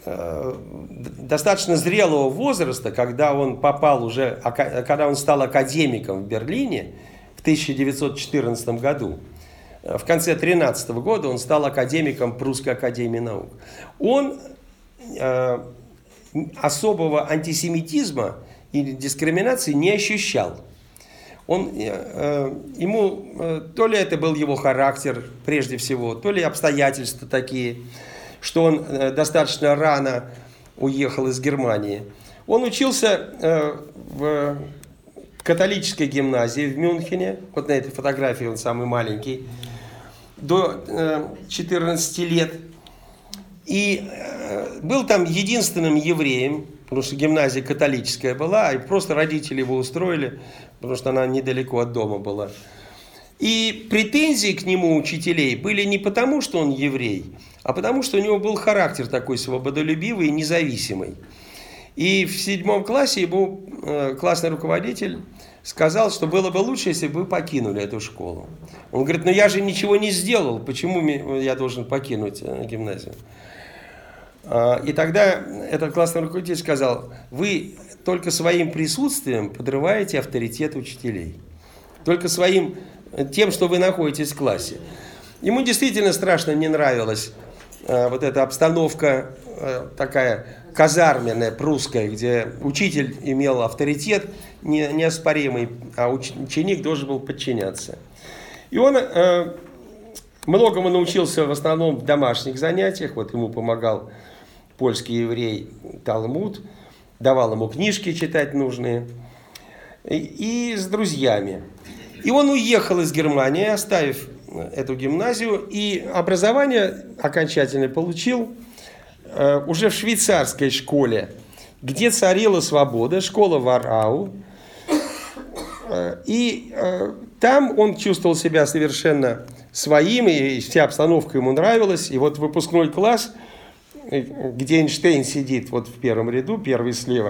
достаточно зрелого возраста, когда он попал уже, когда он стал академиком в Берлине в тысяча девятьсот четырнадцатом году, в конце тринадцатого года он стал академиком Прусской академии наук. Он э, особого антисемитизма или дискриминации не ощущал. Он, э, ему, э, то ли это был его характер прежде всего, то ли обстоятельства такие, что он э, достаточно рано уехал из Германии. Он учился э, в католической гимназии в Мюнхене, вот на этой фотографии он самый маленький, до э, четырнадцати лет. И э, был там единственным евреем, потому что гимназия католическая была, и просто родители его устроили, потому что она недалеко от дома была. И претензии к нему учителей были не потому, что он еврей, а потому, что у него был характер такой свободолюбивый и независимый. И в седьмом классе ему э, классный руководитель сказал, что было бы лучше, если бы вы покинули эту школу. Он говорит, ну я же ничего не сделал, почему я должен покинуть э, гимназию? И тогда этот классный руководитель сказал, вы только своим присутствием подрываете авторитет учителей. Только своим, тем, что вы находитесь в классе. Ему действительно страшно не нравилась э, вот эта обстановка э, такая казарменная, прусская, где учитель имел авторитет не, неоспоримый, а уч, ученик должен был подчиняться. И он э, многому научился в основном в домашних занятиях. Вот ему помогал польский еврей Талмуд, давал ему книжки читать нужные, и, и с друзьями. И он уехал из Германии, оставив эту гимназию, и образование окончательно получил э, уже в швейцарской школе, где царила свобода, школа Варау. Э, и э, там он чувствовал себя совершенно своим, и вся обстановка ему нравилась. И вот выпускной класс, где Эйнштейн сидит вот в первом ряду, первый слева,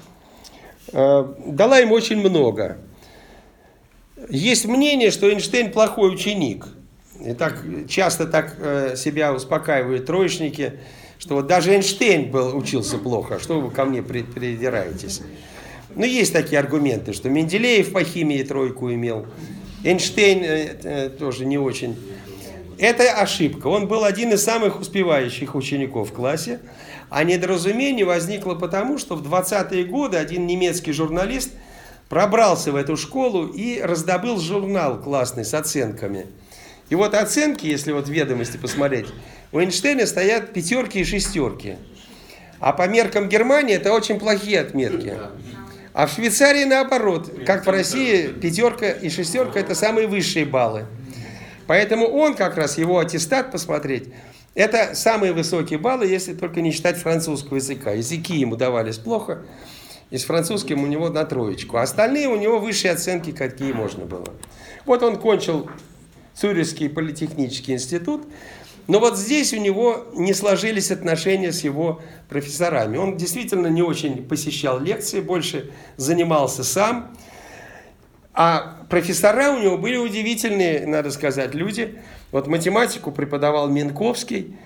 дала им очень много. Есть мнение, что Эйнштейн плохой ученик. И так, часто так себя успокаивают троечники, что вот даже Эйнштейн был, учился плохо, что вы ко мне придираетесь. Но есть такие аргументы, что Менделеев по химии тройку имел, Эйнштейн тоже не очень. Это ошибка. Он был один из самых успевающих учеников в классе. А недоразумение возникло потому, что в двадцатые годы один немецкий журналист пробрался в эту школу и раздобыл журнал классный с оценками. И вот оценки, если вот в ведомости посмотреть, у Эйнштейна стоят пятерки и шестерки. А по меркам Германии это очень плохие отметки. А в Швейцарии наоборот. Как в России, пятерка и шестерка это самые высшие баллы. Поэтому он как раз, его аттестат посмотреть, это самые высокие баллы, если только не считать французского языка. Языки ему давались плохо, и с французским у него на троечку. А остальные у него высшие оценки, какие можно было. Вот он кончил Цюрихский политехнический институт, но вот здесь у него не сложились отношения с его профессорами. Он действительно не очень посещал лекции, больше занимался сам. А профессора у него были удивительные, надо сказать, люди. Вот математику преподавал Минковский,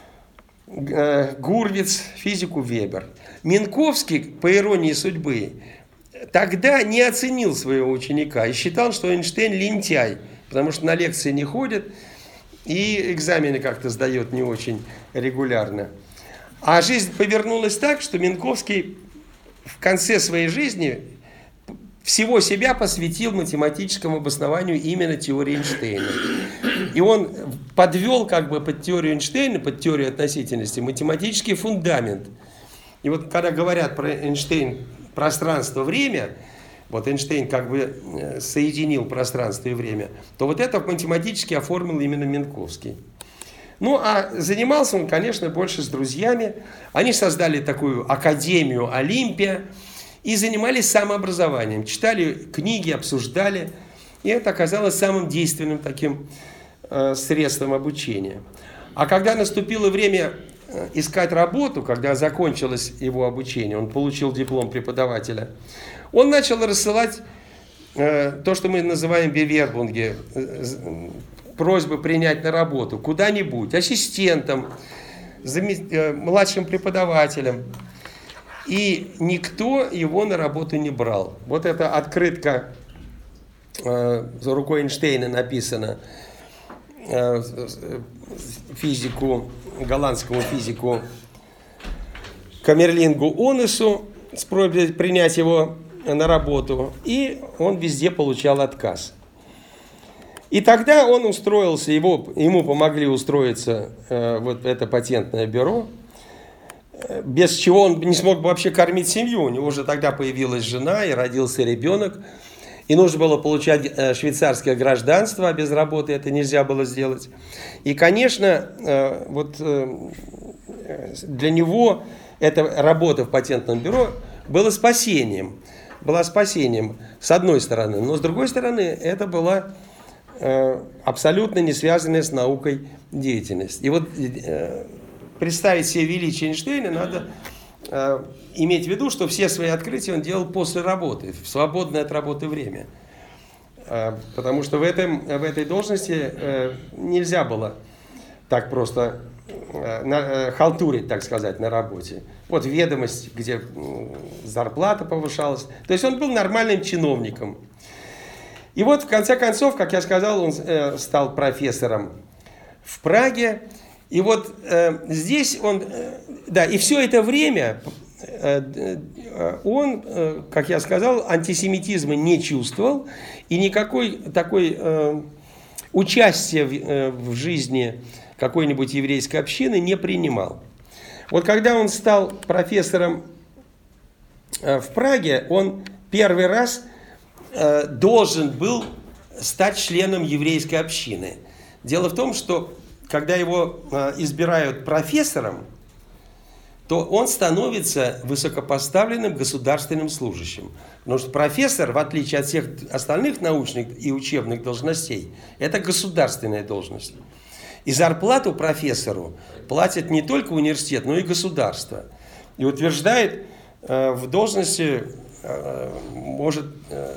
Гурвиц, физику Вебер. Минковский, по иронии судьбы, тогда не оценил своего ученика и считал, что Эйнштейн лентяй, потому что на лекции не ходит и экзамены как-то сдает не очень регулярно. А жизнь повернулась так, что Минковский в конце своей жизни всего себя посвятил математическому обоснованию именно теории Эйнштейна. И он подвел как бы под теорию Эйнштейна, под теорию относительности, математический фундамент. И вот когда говорят про Эйнштейн пространство-время, вот Эйнштейн как бы соединил пространство и время, то вот это математически оформил именно Минковский. Ну, а занимался он, конечно, больше с друзьями. Они создали такую академию Олимпия и занимались самообразованием. Читали книги, обсуждали. И это оказалось самым действенным таким э, средством обучения. А когда наступило время э, искать работу, когда закончилось его обучение, он получил диплом преподавателя, он начал рассылать э, то, что мы называем бевербунги, э, просьбы принять на работу куда-нибудь ассистентом, младшим преподавателем. И никто его на работу не брал. Вот эта открытка э, за рукой Эйнштейна написана э, физику, голландскому физику Камерлингу Онесу с просьбой принять его на работу. И он везде получал отказ. И тогда он устроился, его, ему помогли устроиться э, вот в это патентное бюро, без чего он не смог бы вообще кормить семью. У него уже тогда появилась жена и родился ребенок. И нужно было получать э, швейцарское гражданство, а без работы это нельзя было сделать. И, конечно, э, вот э, для него эта работа в патентном бюро была спасением. Была спасением, с одной стороны. Но с другой стороны, это была э, абсолютно не связанная с наукой деятельность. И вот э, представить себе величие Эйнштейна надо э, иметь в виду, что все свои открытия он делал после работы, в свободное от работы время. Э, потому что в, этом, в этой должности э, нельзя было так просто э, на, э, халтурить, так сказать, на работе. Вот ведомость, где э, зарплата повышалась. То есть он был нормальным чиновником. И вот в конце концов, как я сказал, он э, стал профессором в Праге. И вот э, здесь он, э, да, и все это время э, э, он, э, как я сказал, антисемитизма не чувствовал и никакой такой э, участия в, э, в жизни какой-нибудь еврейской общины не принимал. Вот когда он стал профессором э, в Праге, он первый раз э, должен был стать членом еврейской общины. Дело в том, что когда его э, избирают профессором, то он становится высокопоставленным государственным служащим. Потому что профессор, в отличие от всех остальных научных и учебных должностей, это государственная должность. И зарплату профессору платит не только университет, но и государство. И утверждает э, в должности, э, может... Э,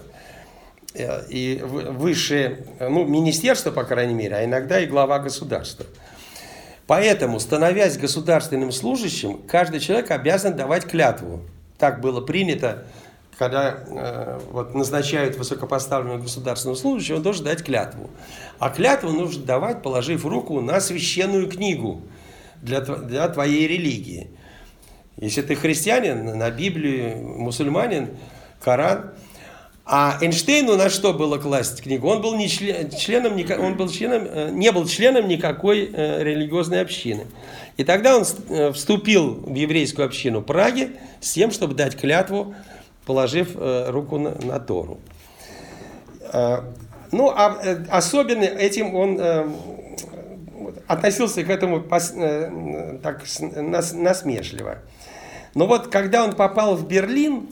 и высшее, ну, министерство, по крайней мере, а иногда и глава государства. Поэтому, становясь государственным служащим, каждый человек обязан давать клятву. Так было принято, когда э, вот, назначают высокопоставленного государственного служащего, он должен дать клятву. А клятву нужно давать, положив руку на священную книгу для, для твоей религии. Если ты христианин, на Библию, мусульманин, Коран. А Эйнштейну на что было класть книгу? Он был не член, членом, он был членом, не был членом никакой э, религиозной общины. И тогда он э, вступил в еврейскую общину Праги с тем, чтобы дать клятву, положив э, руку на, на Тору. Э, ну, а э, особенно этим он э, относился к этому пос, э, так нас, насмешливо. Но вот когда он попал в Берлин,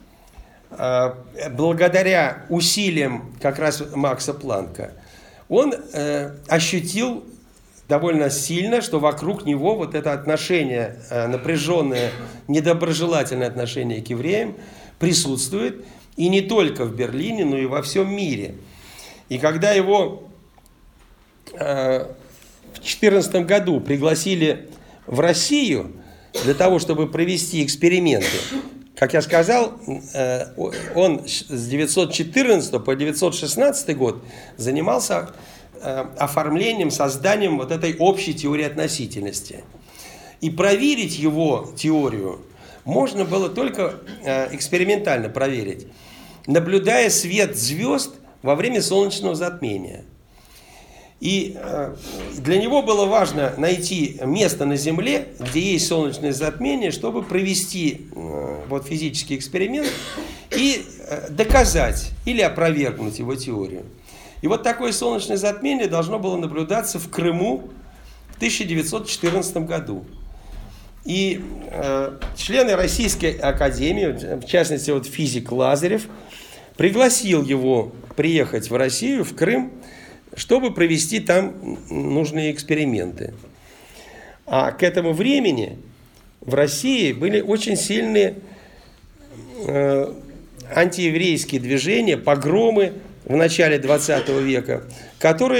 благодаря усилиям как раз Макса Планка, он э, ощутил довольно сильно, что вокруг него вот это отношение, э, напряженное, недоброжелательное отношение к евреям присутствует, и не только в Берлине, но и во всем мире. И когда его э, в две тысячи четырнадцатом году пригласили в Россию для того, чтобы провести эксперименты, как я сказал, он с девятьсот четырнадцатого по девятьсот шестнадцатый год занимался оформлением, созданием вот этой общей теории относительности. И проверить его теорию можно было только экспериментально проверить, наблюдая свет звезд во время солнечного затмения. И для него было важно найти место на Земле, где есть солнечное затмение, чтобы провести вот физический эксперимент и доказать или опровергнуть его теорию. И вот такое солнечное затмение должно было наблюдаться в Крыму в тысяча девятьсот четырнадцатом году. И э, члены Российской академии, в частности вот физик Лазарев, пригласил его приехать в Россию, в Крым, чтобы провести там нужные эксперименты. А к этому времени в России были очень сильные э, антиеврейские движения, погромы в начале двадцатого века, которые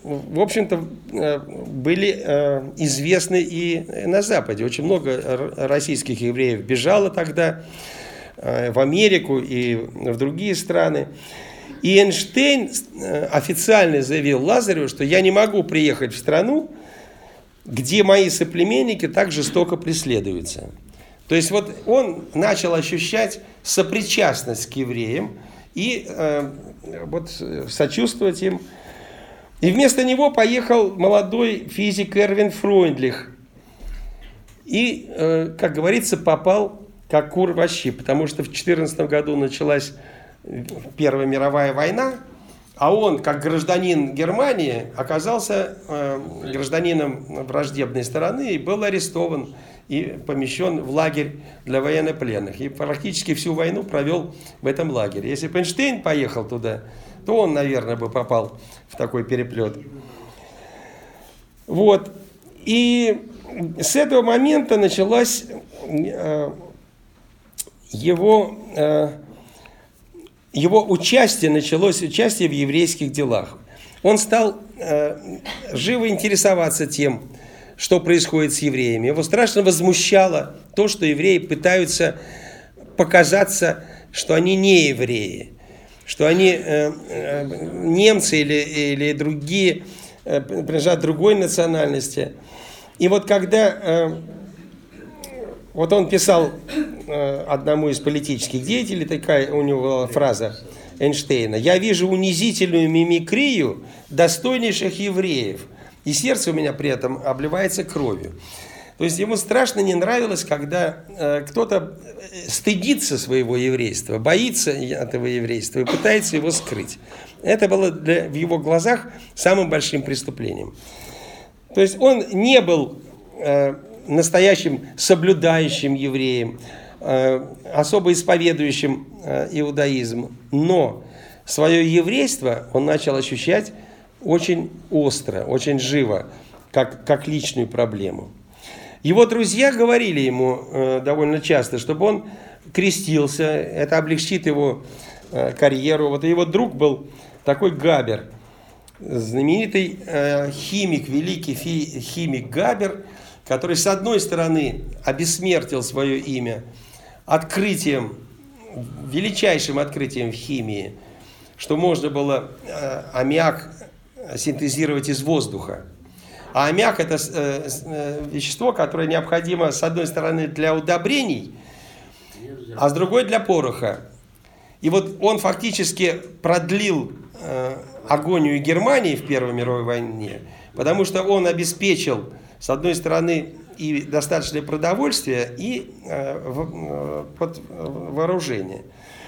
в общем-то, были известны и на Западе. Очень много российских евреев бежало тогда в Америку и в другие страны. И Эйнштейн официально заявил Лазареву, что я не могу приехать в страну, где мои соплеменники так жестоко преследуются. То есть вот он начал ощущать сопричастность к евреям и э, вот, сочувствовать им. И вместо него поехал молодой физик Эрвин Фройндлих. И, э, как говорится, попал как кур в щи, потому что в две тысячи четырнадцатом году началась Первая мировая война, а он, как гражданин Германии, оказался э, гражданином враждебной стороны и был арестован и помещен в лагерь для военнопленных. И практически всю войну провел в этом лагере. Если бы Эйнштейн поехал туда, то он, наверное, бы попал в такой переплет. Вот. И с этого момента началась э, его... Э, Его участие, началось участие в еврейских делах. Он стал э, живо интересоваться тем, что происходит с евреями. Его страшно возмущало то, что евреи пытаются показаться, что они не евреи, что они э, э, немцы или, или другие, э, принадлежат другой национальности. И вот когда э, вот он писал одному из политических деятелей, такая у него была фраза Эйнштейна: «Я вижу унизительную мимикрию достойнейших евреев, и сердце у меня при этом обливается кровью». То есть ему страшно не нравилось, когда э, кто-то стыдится своего еврейства, боится этого еврейства и пытается его скрыть. Это было для, в его глазах самым большим преступлением. То есть он не был э, настоящим соблюдающим евреем, особо исповедующим иудаизм, но свое еврейство он начал ощущать очень остро, очень живо, как, как личную проблему. Его друзья говорили ему э, довольно часто, чтобы он крестился, это облегчит его э, карьеру. Вот его друг был такой Габер, знаменитый э, химик, великий фи, химик Габер, который с одной стороны обессмертил свое имя открытием, величайшим открытием в химии, что можно было э, аммиак синтезировать из воздуха. А аммиак — это э, э, вещество, которое необходимо с одной стороны для удобрений, а с другой для пороха. И вот он фактически продлил э, агонию Германии в Первой мировой войне, потому что он обеспечил с одной стороны и достаточное продовольствие, и э, под вооружение.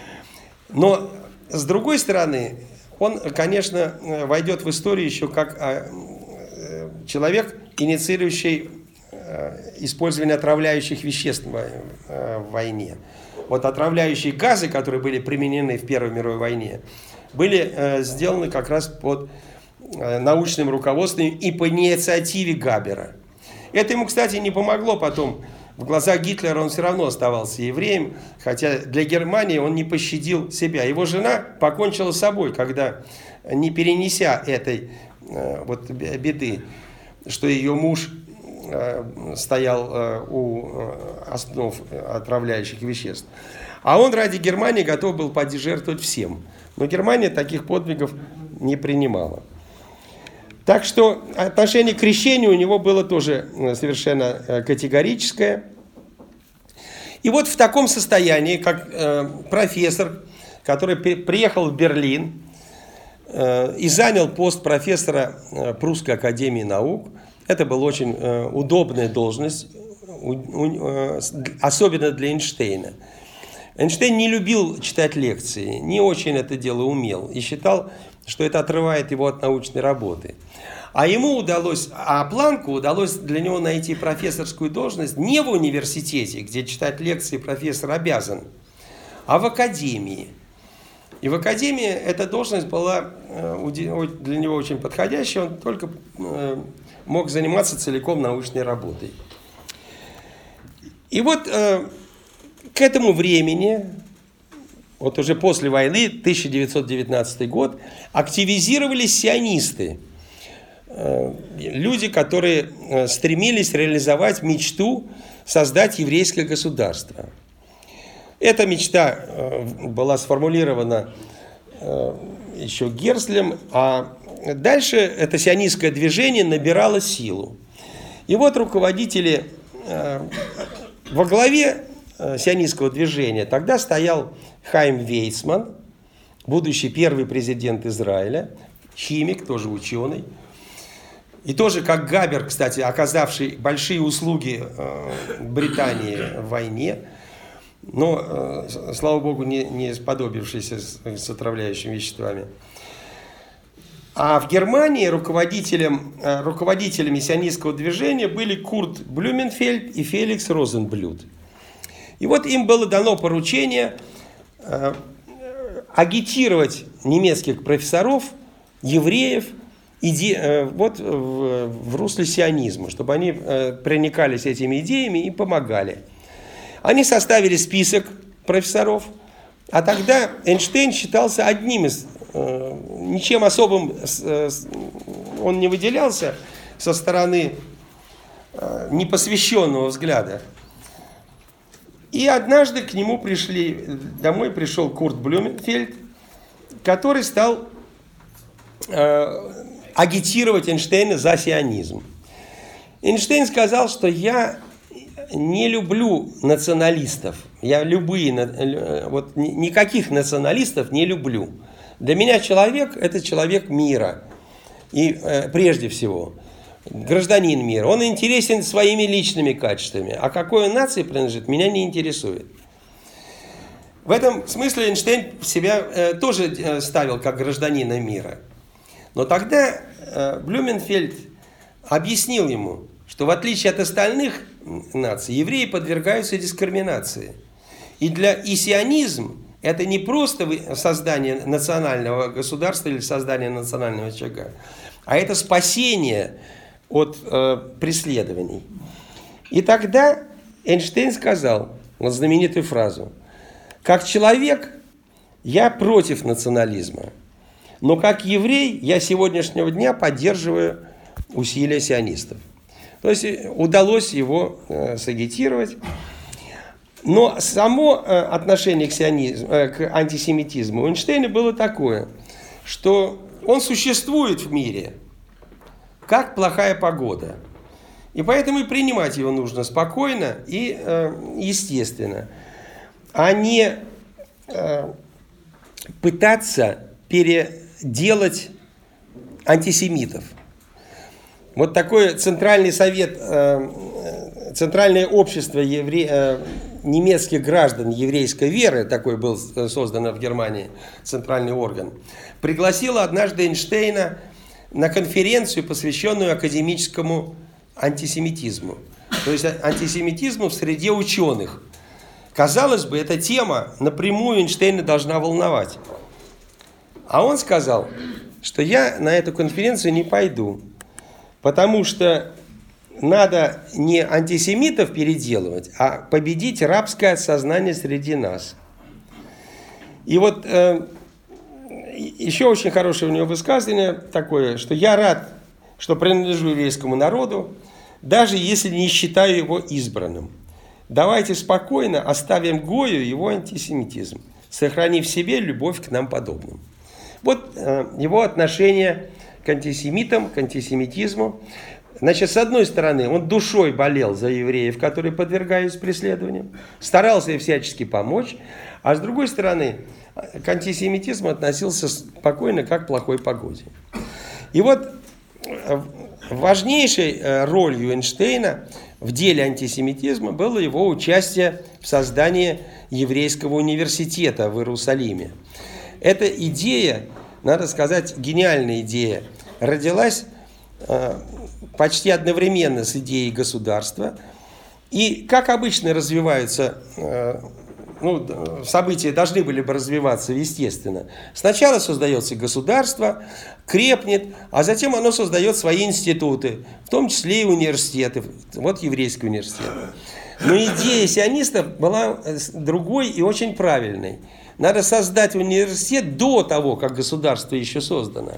Но с другой стороны, он, конечно, войдет в историю еще как э, человек, инициирующий э, использование отравляющих веществ в, э, в войне. Вот отравляющие газы, которые были применены в Первой мировой войне, были э, сделаны как раз под э, научным руководством и по инициативе Габера. Это ему, кстати, не помогло потом. В глазах Гитлера он все равно оставался евреем, хотя для Германии он не пощадил себя. Его жена покончила с собой, когда, не перенеся этой э, вот, беды, что ее муж э, стоял э, у основ отравляющих веществ. А он ради Германии готов был пожертвовать всем. Но Германия таких подвигов не принимала. Так что отношение к крещению у него было тоже совершенно категорическое. И вот в таком состоянии, как э, профессор, который при, приехал в Берлин э, и занял пост профессора э, Прусской академии наук, это была очень э, удобная должность, у, у, э, особенно для Эйнштейна. Эйнштейн не любил читать лекции, не очень это дело умел и считал, что это отрывает его от научной работы. А ему удалось, а Планку удалось для него найти профессорскую должность не в университете, где читать лекции профессор обязан, а в академии. И в академии эта должность была для него очень подходящая, он только мог заниматься целиком научной работой. И вот к этому времени, вот уже после войны, тысяча девятьсот девятнадцатый год, активизировались сионисты. люди, которые стремились реализовать мечту создать еврейское государство. Эта мечта была сформулирована еще Герцлем, а дальше это сионистское движение набирало силу. И вот руководители во главе сионистского движения тогда стоял Хаим Вейцман, будущий первый президент Израиля, химик, тоже ученый. И тоже, как Габер, кстати, оказавший большие услуги Британии в войне, но, слава богу, не, не сподобившийся с, с отравляющими веществами. А в Германии руководителем, руководителями сионистского движения были Курт Блюменфельд и Феликс Розенблют. И вот им было дано поручение э, агитировать немецких профессоров, евреев, иде, э, вот, в, в русле сионизма, чтобы они э, проникались этими идеями и помогали. Они составили список профессоров, а тогда Эйнштейн считался одним из, э, ничем особым э, он не выделялся со стороны э, непосвященного взгляда. И однажды к нему пришли, домой пришел Курт Блюменфельд, который стал э, агитировать Эйнштейна за сионизм. Эйнштейн сказал, что я не люблю националистов, я любые, вот никаких националистов не люблю. Для меня человек – это человек мира, и э, прежде всего гражданин мира. Он интересен своими личными качествами, а какой он нации принадлежит, меня не интересует. В этом смысле Эйнштейн себя э, тоже э, ставил как гражданина мира. Но тогда э, Блюменфельд объяснил ему, что в отличие от остальных наций, евреи подвергаются дискриминации. И для и сионизм это не просто создание национального государства или создание национального очага, а это спасение от э, преследований. И тогда Эйнштейн сказал вот знаменитую фразу: «Как человек я против национализма, но как еврей я с сегодняшнего дня поддерживаю усилия сионистов». То есть удалось его э, сагитировать. Но само э, отношение к, сионизму, э, к антисемитизму у Эйнштейна было такое, что он существует в мире как плохая погода. И поэтому и принимать его нужно спокойно и э, естественно, а не э, пытаться переделать антисемитов. Вот такой центральный совет, э, центральное общество евре, э, немецких граждан еврейской веры, такой был создан в Германии центральный орган, пригласило однажды Эйнштейна на конференцию, посвященную академическому антисемитизму. То есть антисемитизму в среде ученых. Казалось бы, эта тема напрямую Эйнштейна должна волновать. А он сказал, что я на эту конференцию не пойду, потому что надо не антисемитов переделывать, а победить рабское сознание среди нас. И вот э, еще очень хорошее у него высказывание такое, что я рад, что принадлежу еврейскому народу, даже если не считаю его избранным. Давайте спокойно оставим Гою его антисемитизм, сохранив в себе любовь к нам подобным. Вот э, его отношение к антисемитам, к антисемитизму. Значит, с одной стороны, он душой болел за евреев, которые подвергались преследованиям, старался им всячески помочь, а с другой стороны, к антисемитизму относился спокойно, как к плохой погоде. И вот важнейшей ролью Эйнштейна в деле антисемитизма было его участие в создании еврейского университета в Иерусалиме. Эта идея, надо сказать, гениальная идея, родилась почти одновременно с идеей государства. И как обычно развиваются, ну, события должны были бы развиваться естественно. Сначала создается государство, крепнет, а затем оно создает свои институты, в том числе и университеты. Вот еврейский университет. Но идея сионистов была другой и очень правильной. Надо создать университет до того, как государство еще создано.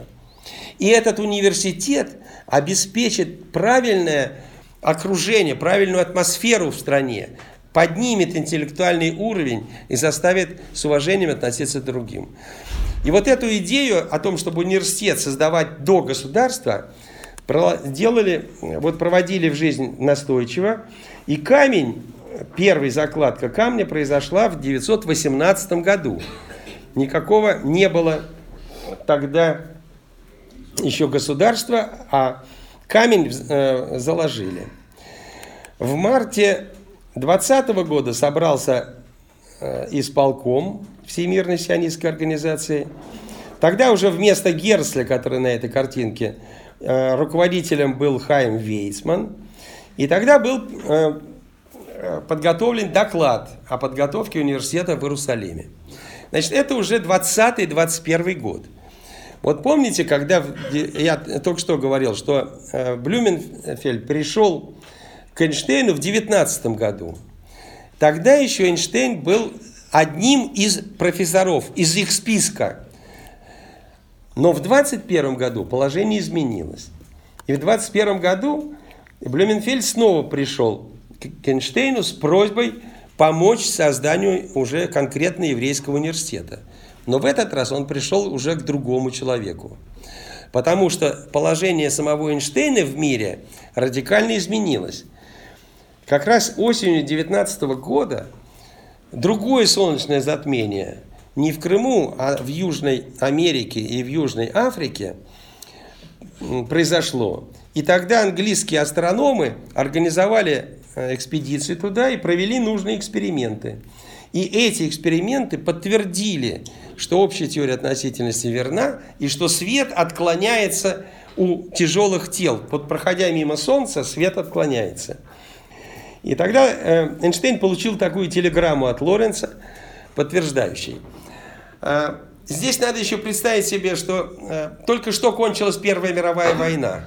И этот университет обеспечит правильное окружение, правильную атмосферу в стране, поднимет интеллектуальный уровень и заставит с уважением относиться к другим. И вот эту идею о том, чтобы университет создавать до государства, делали, вот проводили в жизнь настойчиво. И камень, первая закладка камня произошла в девятьсот восемнадцатом году. Никакого не было тогда еще государства, а камень э, заложили. В марте двадцатого года собрался э, исполком Всемирной сионистской организации. Тогда уже вместо Герцля, который на этой картинке, э, руководителем был Хайм Вейцман. И тогда был э, подготовлен доклад о подготовке университета в Иерусалиме. Значит, это уже двадцатый двадцать первый год. Вот помните, когда я только что говорил, что э, Блюменфельд пришел к Эйнштейну в девятнадцатом году. Тогда еще Эйнштейн был одним из профессоров, из их списка. Но в двадцать первом году положение изменилось. И в двадцать первом году Блюменфельд снова пришел к Эйнштейну с просьбой помочь созданию уже конкретно еврейского университета. Но в этот раз он пришел уже к другому человеку. Потому что положение самого Эйнштейна в мире радикально изменилось. Как раз осенью девятнадцатого года другое солнечное затмение не в Крыму, а в Южной Америке и в Южной Африке произошло. И тогда английские астрономы организовали экспедицию туда и провели нужные эксперименты. И эти эксперименты подтвердили, что общая теория относительности верна, и что свет отклоняется у тяжелых тел. Вот проходя мимо Солнца, свет отклоняется. И тогда э, Эйнштейн получил такую телеграмму от Лоренца, подтверждающей. Э, здесь надо еще представить себе, что э, только что кончилась Первая мировая война.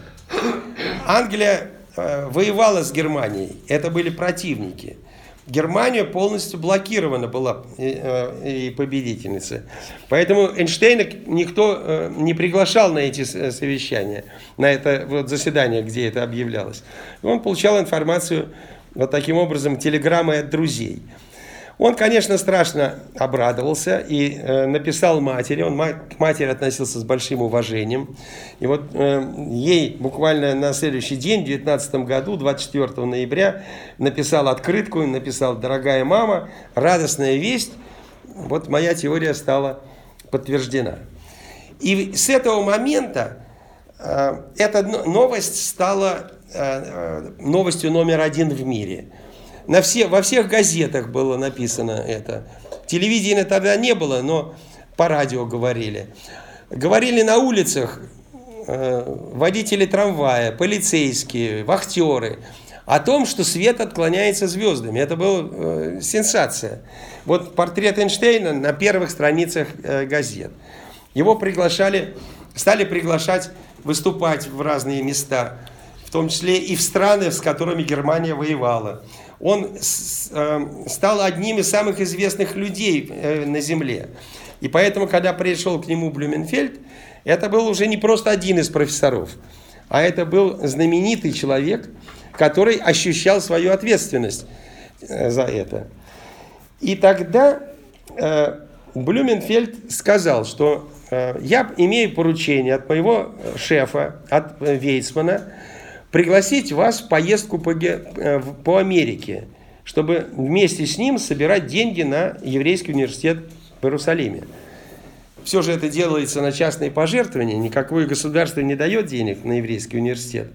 Англия э, воевала с Германией, это были противники. Германия полностью блокирована была и, э, и победительница. Поэтому Эйнштейна никто э, не приглашал на эти совещания, на это вот заседание, где это объявлялось. Он получал информацию вот таким образом, телеграммой от друзей. Он, конечно, страшно обрадовался и э, написал матери. Он к матери относился с большим уважением. И вот э, ей буквально на следующий день, в девятнадцатом году, двадцать четвёртого ноября, написал открытку, написал: «Дорогая мама, радостная весть, вот моя теория стала подтверждена». И с этого момента э, эта новость стала э, новостью номер один в мире. На все, во всех газетах было написано это. Телевидения тогда не было, но по радио говорили. Говорили на улицах э, водители трамвая, полицейские, вахтеры о том, что свет отклоняется звездами. Это была э, сенсация. Вот портрет Эйнштейна на первых страницах э, газет. Его приглашали, стали приглашать выступать в разные места, в том числе и в страны, с которыми Германия воевала. Он стал одним из самых известных людей на Земле. И поэтому, когда пришел к нему Блюменфельд, это был уже не просто один из профессоров, а это был знаменитый человек, который ощущал свою ответственность за это. И тогда Блюменфельд сказал, что я имею поручение от моего шефа, от Вейцмана, пригласить вас в поездку по, по Америке, чтобы вместе с ним собирать деньги на еврейский университет в Иерусалиме. Все же это делается на частные пожертвования, никакое государство не дает денег на еврейский университет.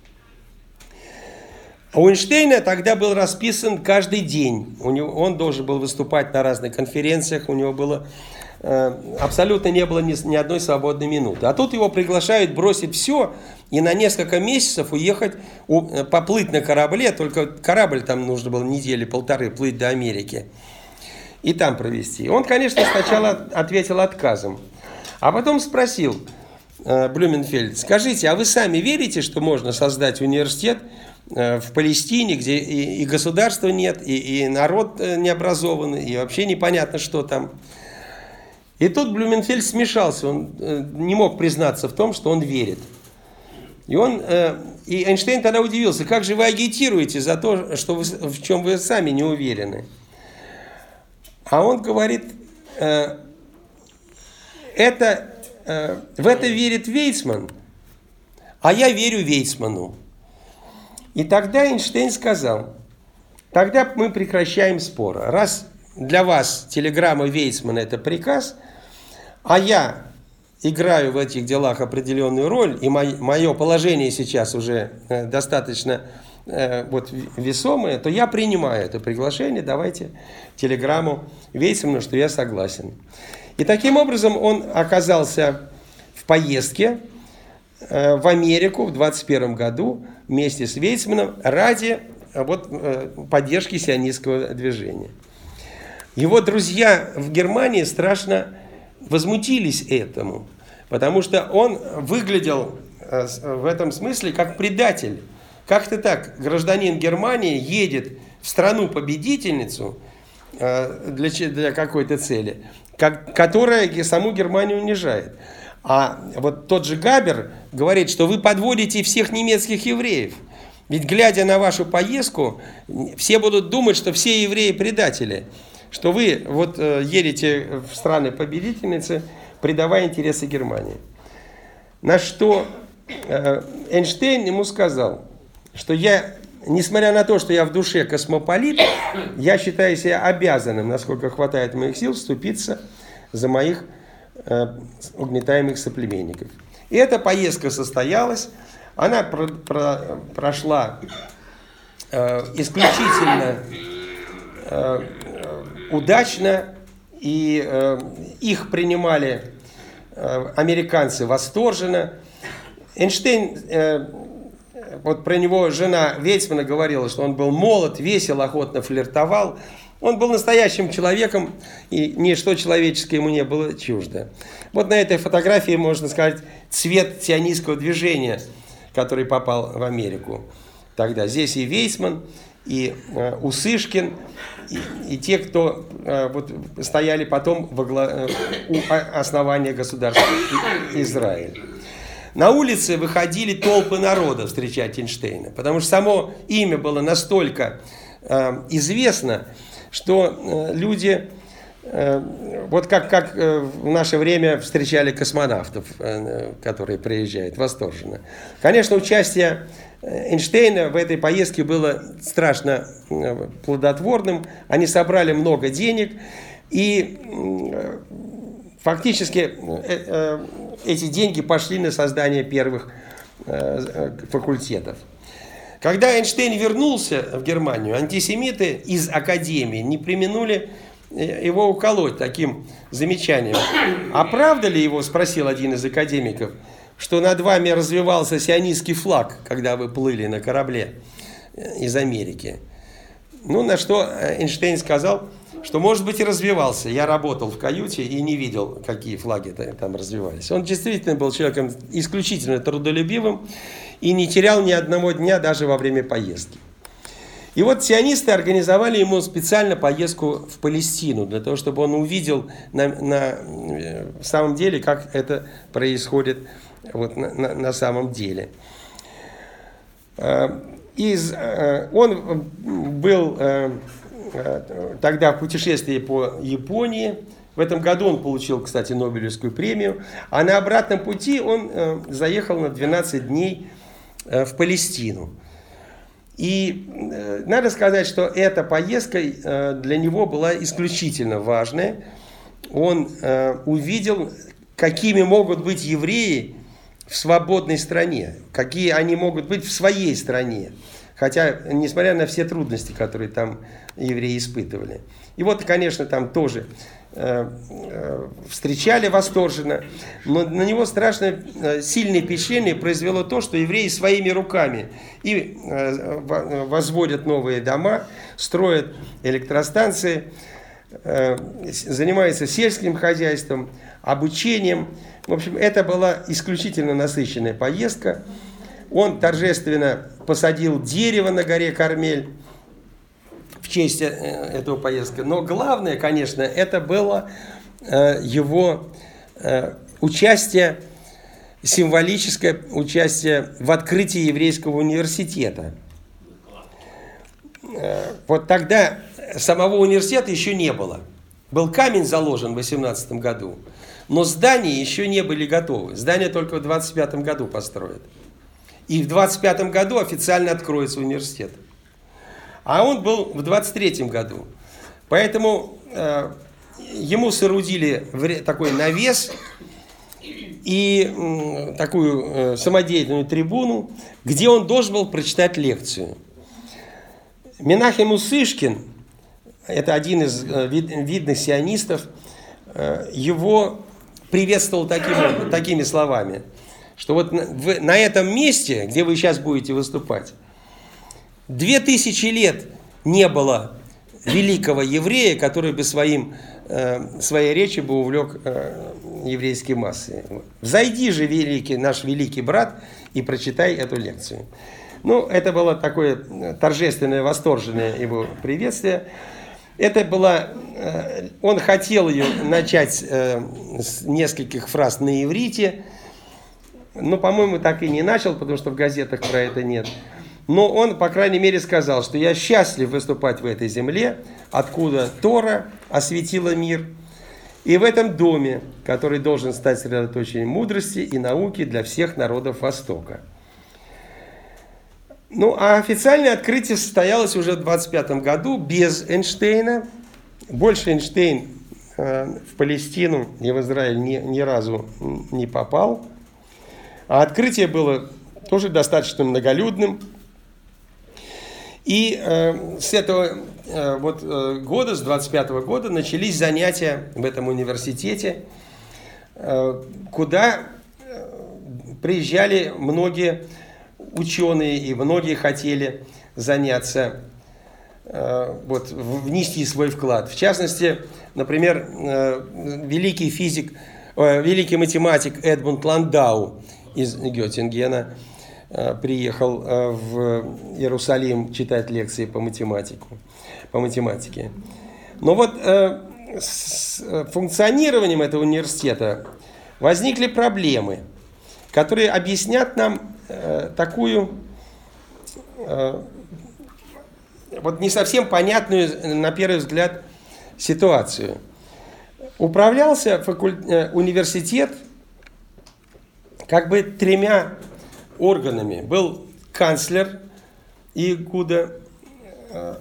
У Эйнштейна тогда был расписан каждый день. У него, он должен был выступать на разных конференциях, у него было э, абсолютно не было ни, ни одной свободной минуты. А тут его приглашают бросить все и на несколько месяцев уехать, у, поплыть на корабле, только корабль там нужно было недели полторы плыть до Америки и там провести. Он, конечно, сначала ответил отказом, а потом спросил э, Блюменфельд: скажите, а вы сами верите, что можно создать университет в Палестине, где и, и государства нет, и, и народ необразованный, и вообще непонятно, что там? И тут Блюменфельд смешался, он э, не мог признаться в том, что он верит. И, он, э, и Эйнштейн тогда удивился, как же вы агитируете за то, что вы, в чем вы сами не уверены. А он говорит, э, это, э, в это верит Вейцман, а я верю Вейцману. И тогда Эйнштейн сказал, тогда мы прекращаем спор. Раз для вас телеграмма Вейцмана это приказ, а я играю в этих делах определенную роль, и мое положение сейчас уже достаточно вот, весомое, то я принимаю это приглашение, давайте телеграмму Вейцману, что я согласен. И таким образом он оказался в поездке в Америку в двадцать первом году вместе с Вейцманом ради вот, поддержки сионистского движения. Его друзья в Германии страшно возмутились этому, потому что он выглядел в этом смысле как предатель. Как-то так, гражданин Германии едет в страну-победительницу для, для какой-то цели, как, которая саму Германию унижает. А вот тот же Габер говорит, что вы подводите всех немецких евреев. Ведь глядя на вашу поездку, все будут думать, что все евреи предатели. Что вы вот едете в страны-победительницы, предавая интересы Германии. На что Эйнштейн ему сказал, что я, несмотря на то, что я в душе космополит, я считаю себя обязанным, насколько хватает моих сил, вступиться за моих э, угнетаемых соплеменников. И эта поездка состоялась, она про, про, прошла э, исключительно э, удачно, и э, их принимали э, американцы восторженно. Эйнштейн, э, вот про него жена Вейцмана говорила, что он был молод, весел, охотно флиртовал. Он был настоящим человеком, и ничто человеческое ему не было чуждо. Вот на этой фотографии, можно сказать, цвет сионистского движения, который попал в Америку тогда. Здесь и Вейцман, и э, Усышкин, и, и те, кто э, вот, стояли потом во главе, э, у основания государства Израиль. На улице выходили толпы народа встречать Эйнштейна, потому что само имя было настолько э, известно, что э, люди, э, вот как, как э, в наше время встречали космонавтов, э, которые приезжают, восторженно. Конечно, участие Эйнштейна в этой поездке было страшно плодотворным. Они собрали много денег, и фактически эти деньги пошли на создание первых факультетов. Когда Эйнштейн вернулся в Германию, антисемиты из академии не преминули его уколоть таким замечанием. А правда ли его, спросил один из академиков, что над вами развивался сионистский флаг, когда вы плыли на корабле из Америки? Ну, на что Эйнштейн сказал, что, может быть, и развивался. Я работал в каюте и не видел, какие флаги там развивались. Он действительно был человеком исключительно трудолюбивым и не терял ни одного дня даже во время поездки. И вот сионисты организовали ему специально поездку в Палестину, для того, чтобы он увидел на, на в самом деле, как это происходит вот, на, на, на самом деле. Из, он был тогда в путешествии по Японии. В этом году он получил, кстати, Нобелевскую премию. А на обратном пути он заехал на двенадцать дней в Палестину. И надо сказать, что эта поездка для него была исключительно важная. Он увидел, какими могут быть евреи в свободной стране, какие они могут быть в своей стране. Хотя, несмотря на все трудности, которые там евреи испытывали. И вот, конечно, там тоже э, э, встречали восторженно, но на него страшно э, сильное впечатление произвело то, что евреи своими руками и э, возводят новые дома, строят электростанции, э, занимаются сельским хозяйством, обучением. В общем, это была исключительно насыщенная поездка. Он торжественно посадил дерево на горе Кармель в честь этого поездки. Но главное, конечно, это было э, его э, участие, символическое участие в открытии еврейского университета. Э, вот тогда самого университета еще не было. Был камень заложен в восемнадцатом году, но здания еще не были готовы. Здание только в двадцать пятом году построят. И в двадцать пятом году официально откроется университет. А он был в двадцать третьем году. Поэтому э, ему соорудили такой навес и э, такую э, самодеятельную трибуну, где он должен был прочитать лекцию. Менахем Усышкин, это один из э, вид, видных сионистов, э, его приветствовал такими, такими словами, что вот на, в, на этом месте, где вы сейчас будете выступать, две тысячи лет не было великого еврея, который бы своим, э, своей речью бы увлек э, еврейские массы. Взойди же, великий, наш великий брат, и прочитай эту лекцию. Ну, это было такое торжественное, восторженное его приветствие. Это было, э, он хотел ее начать э, с нескольких фраз на иврите, но, по-моему, так и не начал, потому что в газетах про это нет. Но он, по крайней мере, сказал, что я счастлив выступать в этой земле, откуда Тора осветила мир, и в этом доме, который должен стать средоточием мудрости и науки для всех народов Востока. Ну, а официальное открытие состоялось уже в двадцать пятом году без Эйнштейна. Больше Эйнштейн э, в Палестину и в Израиль ни, ни разу не попал. А открытие было тоже достаточно многолюдным. И э, с этого э, вот, э, года, с двадцать пятого года, начались занятия в этом университете, э, куда э, приезжали многие ученые, и многие хотели заняться, э, вот, внести свой вклад. В частности, например, э, великий физик, э, великий математик Эдмунд Ландау из Геттингена э, приехал э, в Иерусалим читать лекции по математику, по математике. Но вот э, с функционированием этого университета возникли проблемы, которые объяснят нам э, такую э, вот не совсем понятную на первый взгляд ситуацию. Управлялся факуль... э, университет как бы тремя органами. Был канцлер Иегуда, э,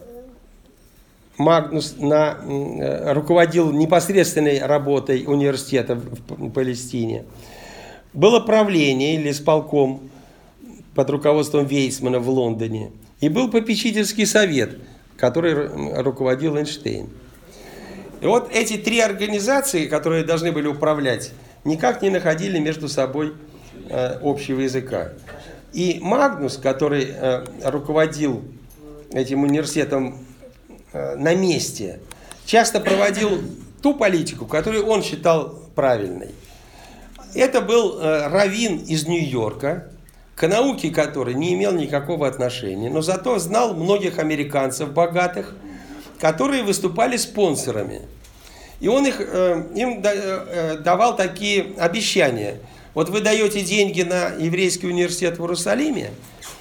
Магнус на, э, руководил непосредственной работой университета в, в Палестине. Было правление или исполком под руководством Вейцмана в Лондоне. И был попечительский совет, который руководил Эйнштейн. И вот эти три организации, которые должны были управлять, никак не находили между собой э, общего языка. И Магнус, который э, руководил этим университетом э, на месте, часто проводил ту политику, которую он считал правильной. Это был э, раввин из Нью-Йорка, к науке который не имел никакого отношения, но зато знал многих американцев богатых, которые выступали спонсорами. И он их, э, им да, э, давал такие обещания. Вот вы даете деньги на еврейский университет в Иерусалиме,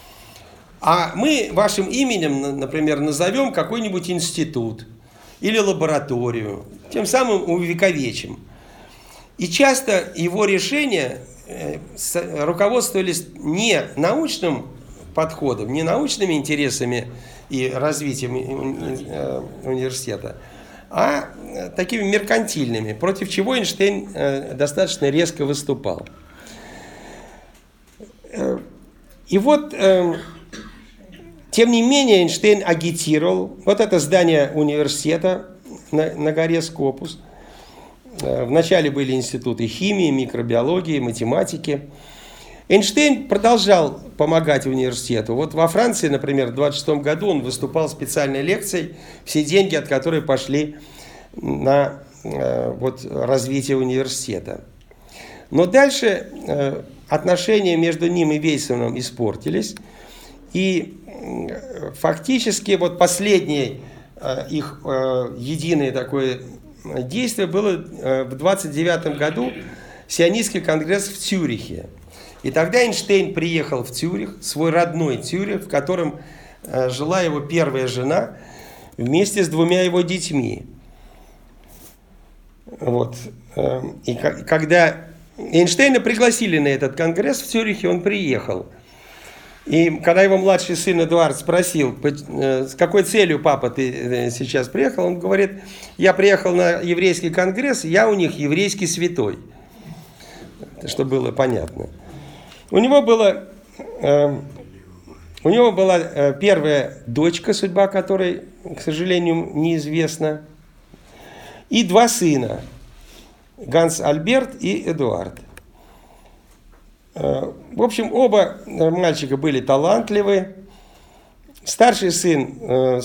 а мы вашим именем, например, назовем какой-нибудь институт или лабораторию, тем самым увековечим. И часто его решения руководствовались не научным подходом, не научными интересами и развитием университета, а такими меркантильными, против чего Эйнштейн достаточно резко выступал. И вот, тем не менее, Эйнштейн агитировал. Вот это здание университета на, на горе Скопус. Вначале были институты химии, микробиологии, математики. Эйнштейн продолжал помогать университету. Вот во Франции, например, в двадцать шестом году он выступал специальной лекцией, все деньги от которой пошли на э, вот, развитие университета. Но дальше э, отношения между ним и Вейцманом испортились. И э, фактически вот последний э, их э, единый такой действие было э, в двадцать девятом году сионистский конгресс в Цюрихе. И тогда Эйнштейн приехал в Цюрих, свой родной Цюрих, в котором э, жила его первая жена вместе с двумя его детьми. Вот. Э, и к- когда Эйнштейна пригласили на этот конгресс в Цюрихе, он приехал. И когда его младший сын Эдуард спросил, с какой целью, папа, ты сейчас приехал, он говорит, я приехал на еврейский конгресс, я у них еврейский святой. Чтобы было понятно. У него, было, э, у него была э, первая дочка, судьба которой, к сожалению, неизвестна, и два сына, Ганс Альберт и Эдуард. В общем, оба мальчика были талантливы. Старший сын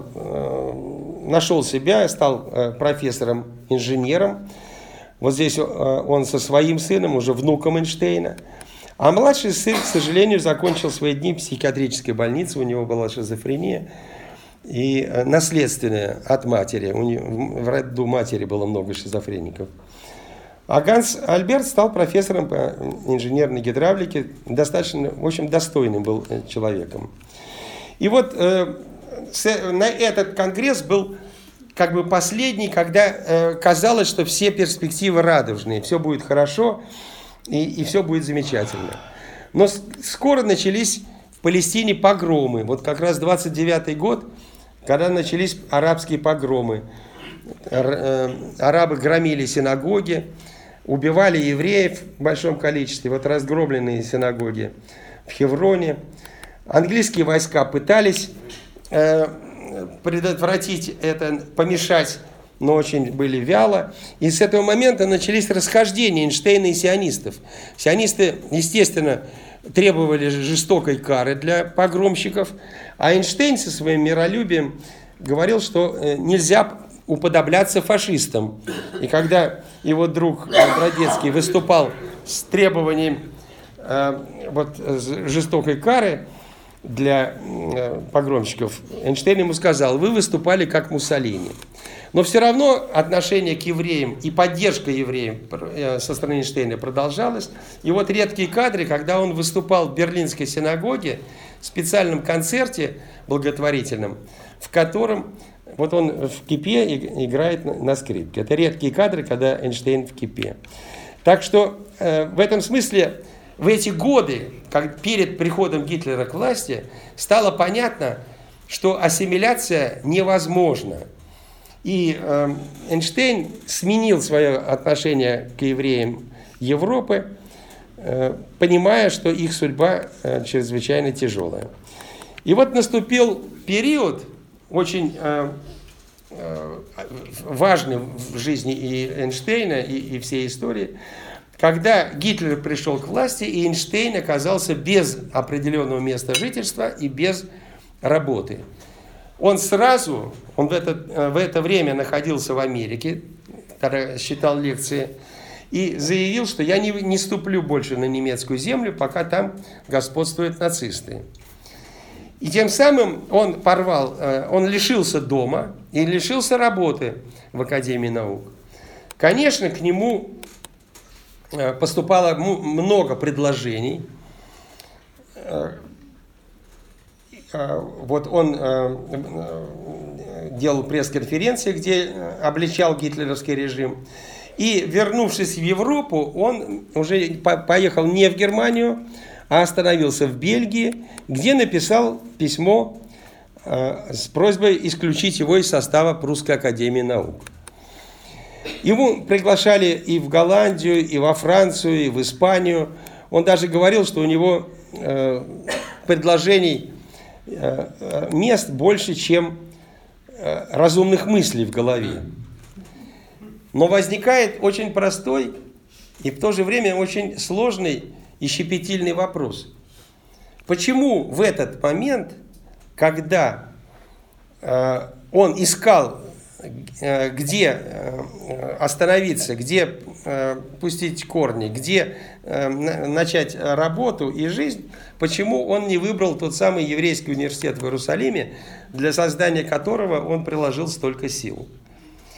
стал, нашел себя, стал профессором-инженером. Вот здесь он со своим сыном, уже внуком Эйнштейна. А младший сын, к сожалению, закончил свои дни в психиатрической больнице. У него была шизофрения и наследственная от матери. У него, в роду матери было много шизофреников. А Ганс Альберт стал профессором по инженерной гидравлике, достаточно, в общем, достойным был человеком. И вот э, с, на этот конгресс был как бы последний, когда э, казалось, что все перспективы радужные, все будет хорошо и, и все будет замечательно. Но с, скоро начались в Палестине погромы. Вот как раз двадцать девятый год, когда начались арабские погромы. Арабы громили синагоги, убивали евреев в большом количестве. Вот разгромленные синагоги в Хевроне. Английские войска пытались э, предотвратить это, помешать, но очень были вяло. И с этого момента начались расхождения Эйнштейна и сионистов. Сионисты, естественно, требовали жестокой кары для погромщиков, а Эйнштейн со своим миролюбием говорил, что нельзя уподобляться фашистам. И когда его друг Бродецкий выступал с требованием э, вот, жестокой кары для э, погромщиков, Эйнштейн ему сказал: вы выступали как Муссолини. Но все равно отношение к евреям и поддержка евреям со стороны Эйнштейна продолжалась. И вот редкие кадры, когда он выступал в Берлинской синагоге в специальном концерте благотворительном, в котором вот он в кипе играет на скрипке. Это редкие кадры, когда Эйнштейн в кипе. Так что э, в этом смысле в эти годы, как перед приходом Гитлера к власти, стало понятно, что ассимиляция невозможна. И э, Эйнштейн сменил свое отношение к евреям Европы, э, понимая, что их судьба э, чрезвычайно тяжелая. И вот наступил период, очень э, э, важный в жизни и Эйнштейна, и, и всей истории, когда Гитлер пришел к власти, и Эйнштейн оказался без определенного места жительства и без работы. Он сразу, он в это, в это время находился в Америке, когда читал лекции, и заявил, что я не, не ступлю больше на немецкую землю, пока там господствуют нацисты. И тем самым он порвал, он лишился дома и лишился работы в Академии наук. Конечно, к нему поступало много предложений. Вот он делал пресс-конференции, где обличал гитлеровский режим. И, вернувшись в Европу, он уже поехал не в Германию, а остановился в Бельгии, где написал письмо с просьбой исключить его из состава Прусской академии наук. Его приглашали и в Голландию, и во Францию, и в Испанию. Он даже говорил, что у него предложений, мест больше, чем разумных мыслей в голове. Но возникает очень простой и в то же время очень сложный и щепетильный вопрос. Почему в этот момент, когда э, он искал, э, где э, остановиться, где э, пустить корни, где э, начать работу и жизнь, почему он не выбрал тот самый еврейский университет в Иерусалиме, для создания которого он приложил столько сил?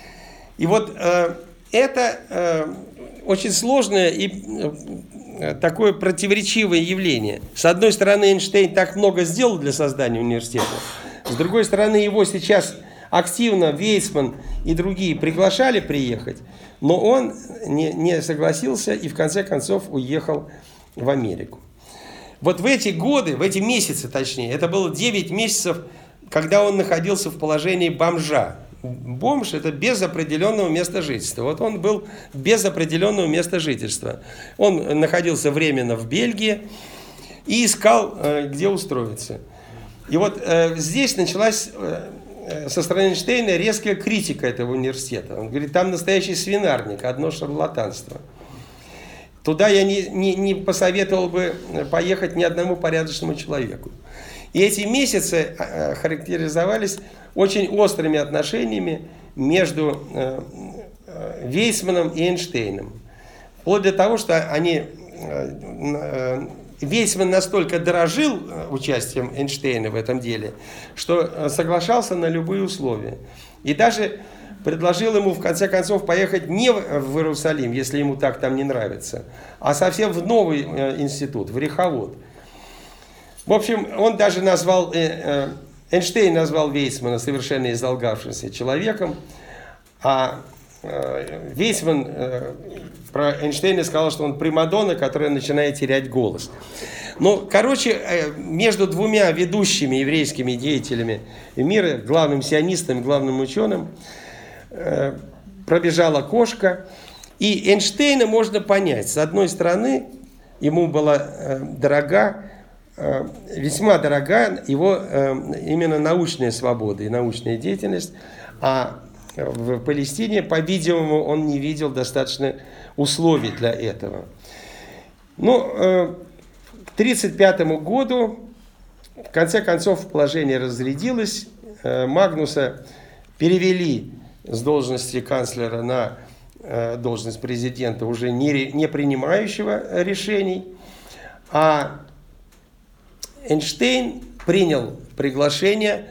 И вот э, это э, очень сложное и э, такое противоречивое явление. С одной стороны, Эйнштейн так много сделал для создания университета, с другой стороны, его сейчас активно Вейцман и другие приглашали приехать, но он не, не согласился и в конце концов уехал в Америку. Вот в эти годы, в эти месяцы точнее, это было девять месяцев, когда он находился в положении бомжа. Бомж – это без определенного места жительства. Вот он был без определенного места жительства. Он находился временно в Бельгии и искал, где устроиться. И вот здесь началась со стороны Эйнштейна резкая критика этого университета. Он говорит, там настоящий свинарник, одно шарлатанство. Туда я не, не, не посоветовал бы поехать ни одному порядочному человеку. И эти месяцы характеризовались очень острыми отношениями между Вейцманом и Эйнштейном. Вплоть до того, что они, Вейцман настолько дорожил участием Эйнштейна в этом деле, что соглашался на любые условия. И даже предложил ему в конце концов поехать не в Иерусалим, если ему так там не нравится, а совсем в новый институт, в Рехавод. В общем, он даже назвал, Эйнштейн назвал Вейцмана совершенно изолгавшимся человеком, а Вейцман про Эйнштейна сказал, что он примадонна, которая начинает терять голос. Ну, короче, между двумя ведущими еврейскими деятелями мира, главным сионистом, главным ученым, пробежала кошка. И Эйнштейна можно понять. С одной стороны, ему была дорога, весьма дорога его именно научная свобода и научная деятельность, а в Палестине, по-видимому, он не видел достаточно условий для этого. Ну, к тысяча девятьсот тридцать пятому году, в конце концов, положение разрядилось, Магнуса перевели с должности канцлера на должность президента, уже не, не принимающего решений, а Эйнштейн принял приглашение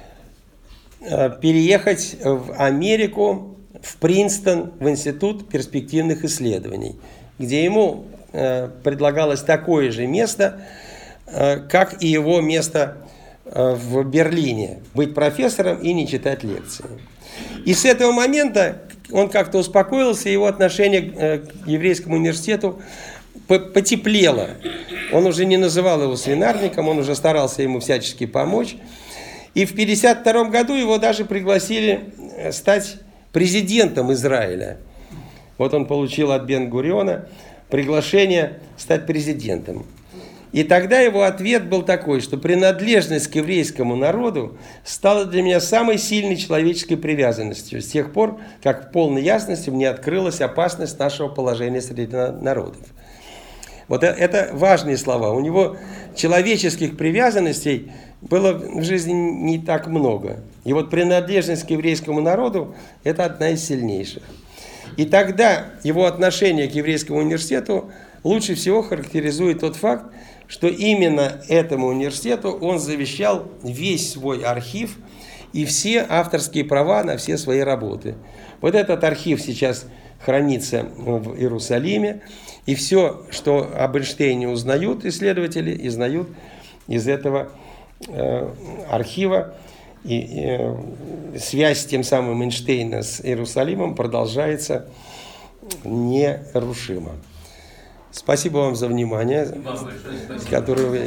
переехать в Америку, в Принстон, в Институт перспективных исследований, где ему предлагалось такое же место, как и его место в Берлине, быть профессором и не читать лекции. И с этого момента он как-то успокоился, его отношение к еврейскому университету потеплело. Он уже не называл его свинарником, он уже старался ему всячески помочь. И в пятьдесят втором году его даже пригласили стать президентом Израиля. Вот он получил от Бен-Гуриона приглашение стать президентом. И тогда его ответ был такой, что принадлежность к еврейскому народу стала для меня самой сильной человеческой привязанностью с тех пор, как в полной ясности мне открылась опасность нашего положения среди народов. Вот это важные слова. У него человеческих привязанностей было в жизни не так много. И вот принадлежность к еврейскому народу – это одна из сильнейших. И тогда его отношение к еврейскому университету лучше всего характеризует тот факт, что именно этому университету он завещал весь свой архив и все авторские права на все свои работы. Вот этот архив сейчас хранится в Иерусалиме, и все, что об Эйнштейне узнают исследователи, узнают из этого э, архива, и э, связь тем самым Эйнштейна с Иерусалимом продолжается нерушимо. Спасибо вам за внимание, которое вы...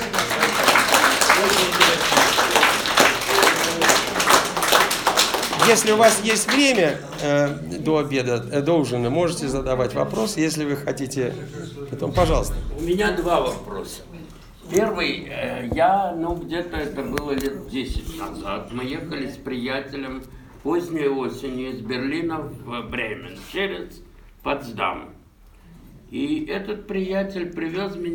Если у вас есть время э, до обеда, э, до ужина, можете задавать вопросы, если вы хотите. Потом, пожалуйста. У меня два вопроса. Первый, э, я, ну, где-то это было лет десять назад, мы ехали с приятелем поздней осенью из Берлина в Бремен через Потсдам. И этот приятель привез меня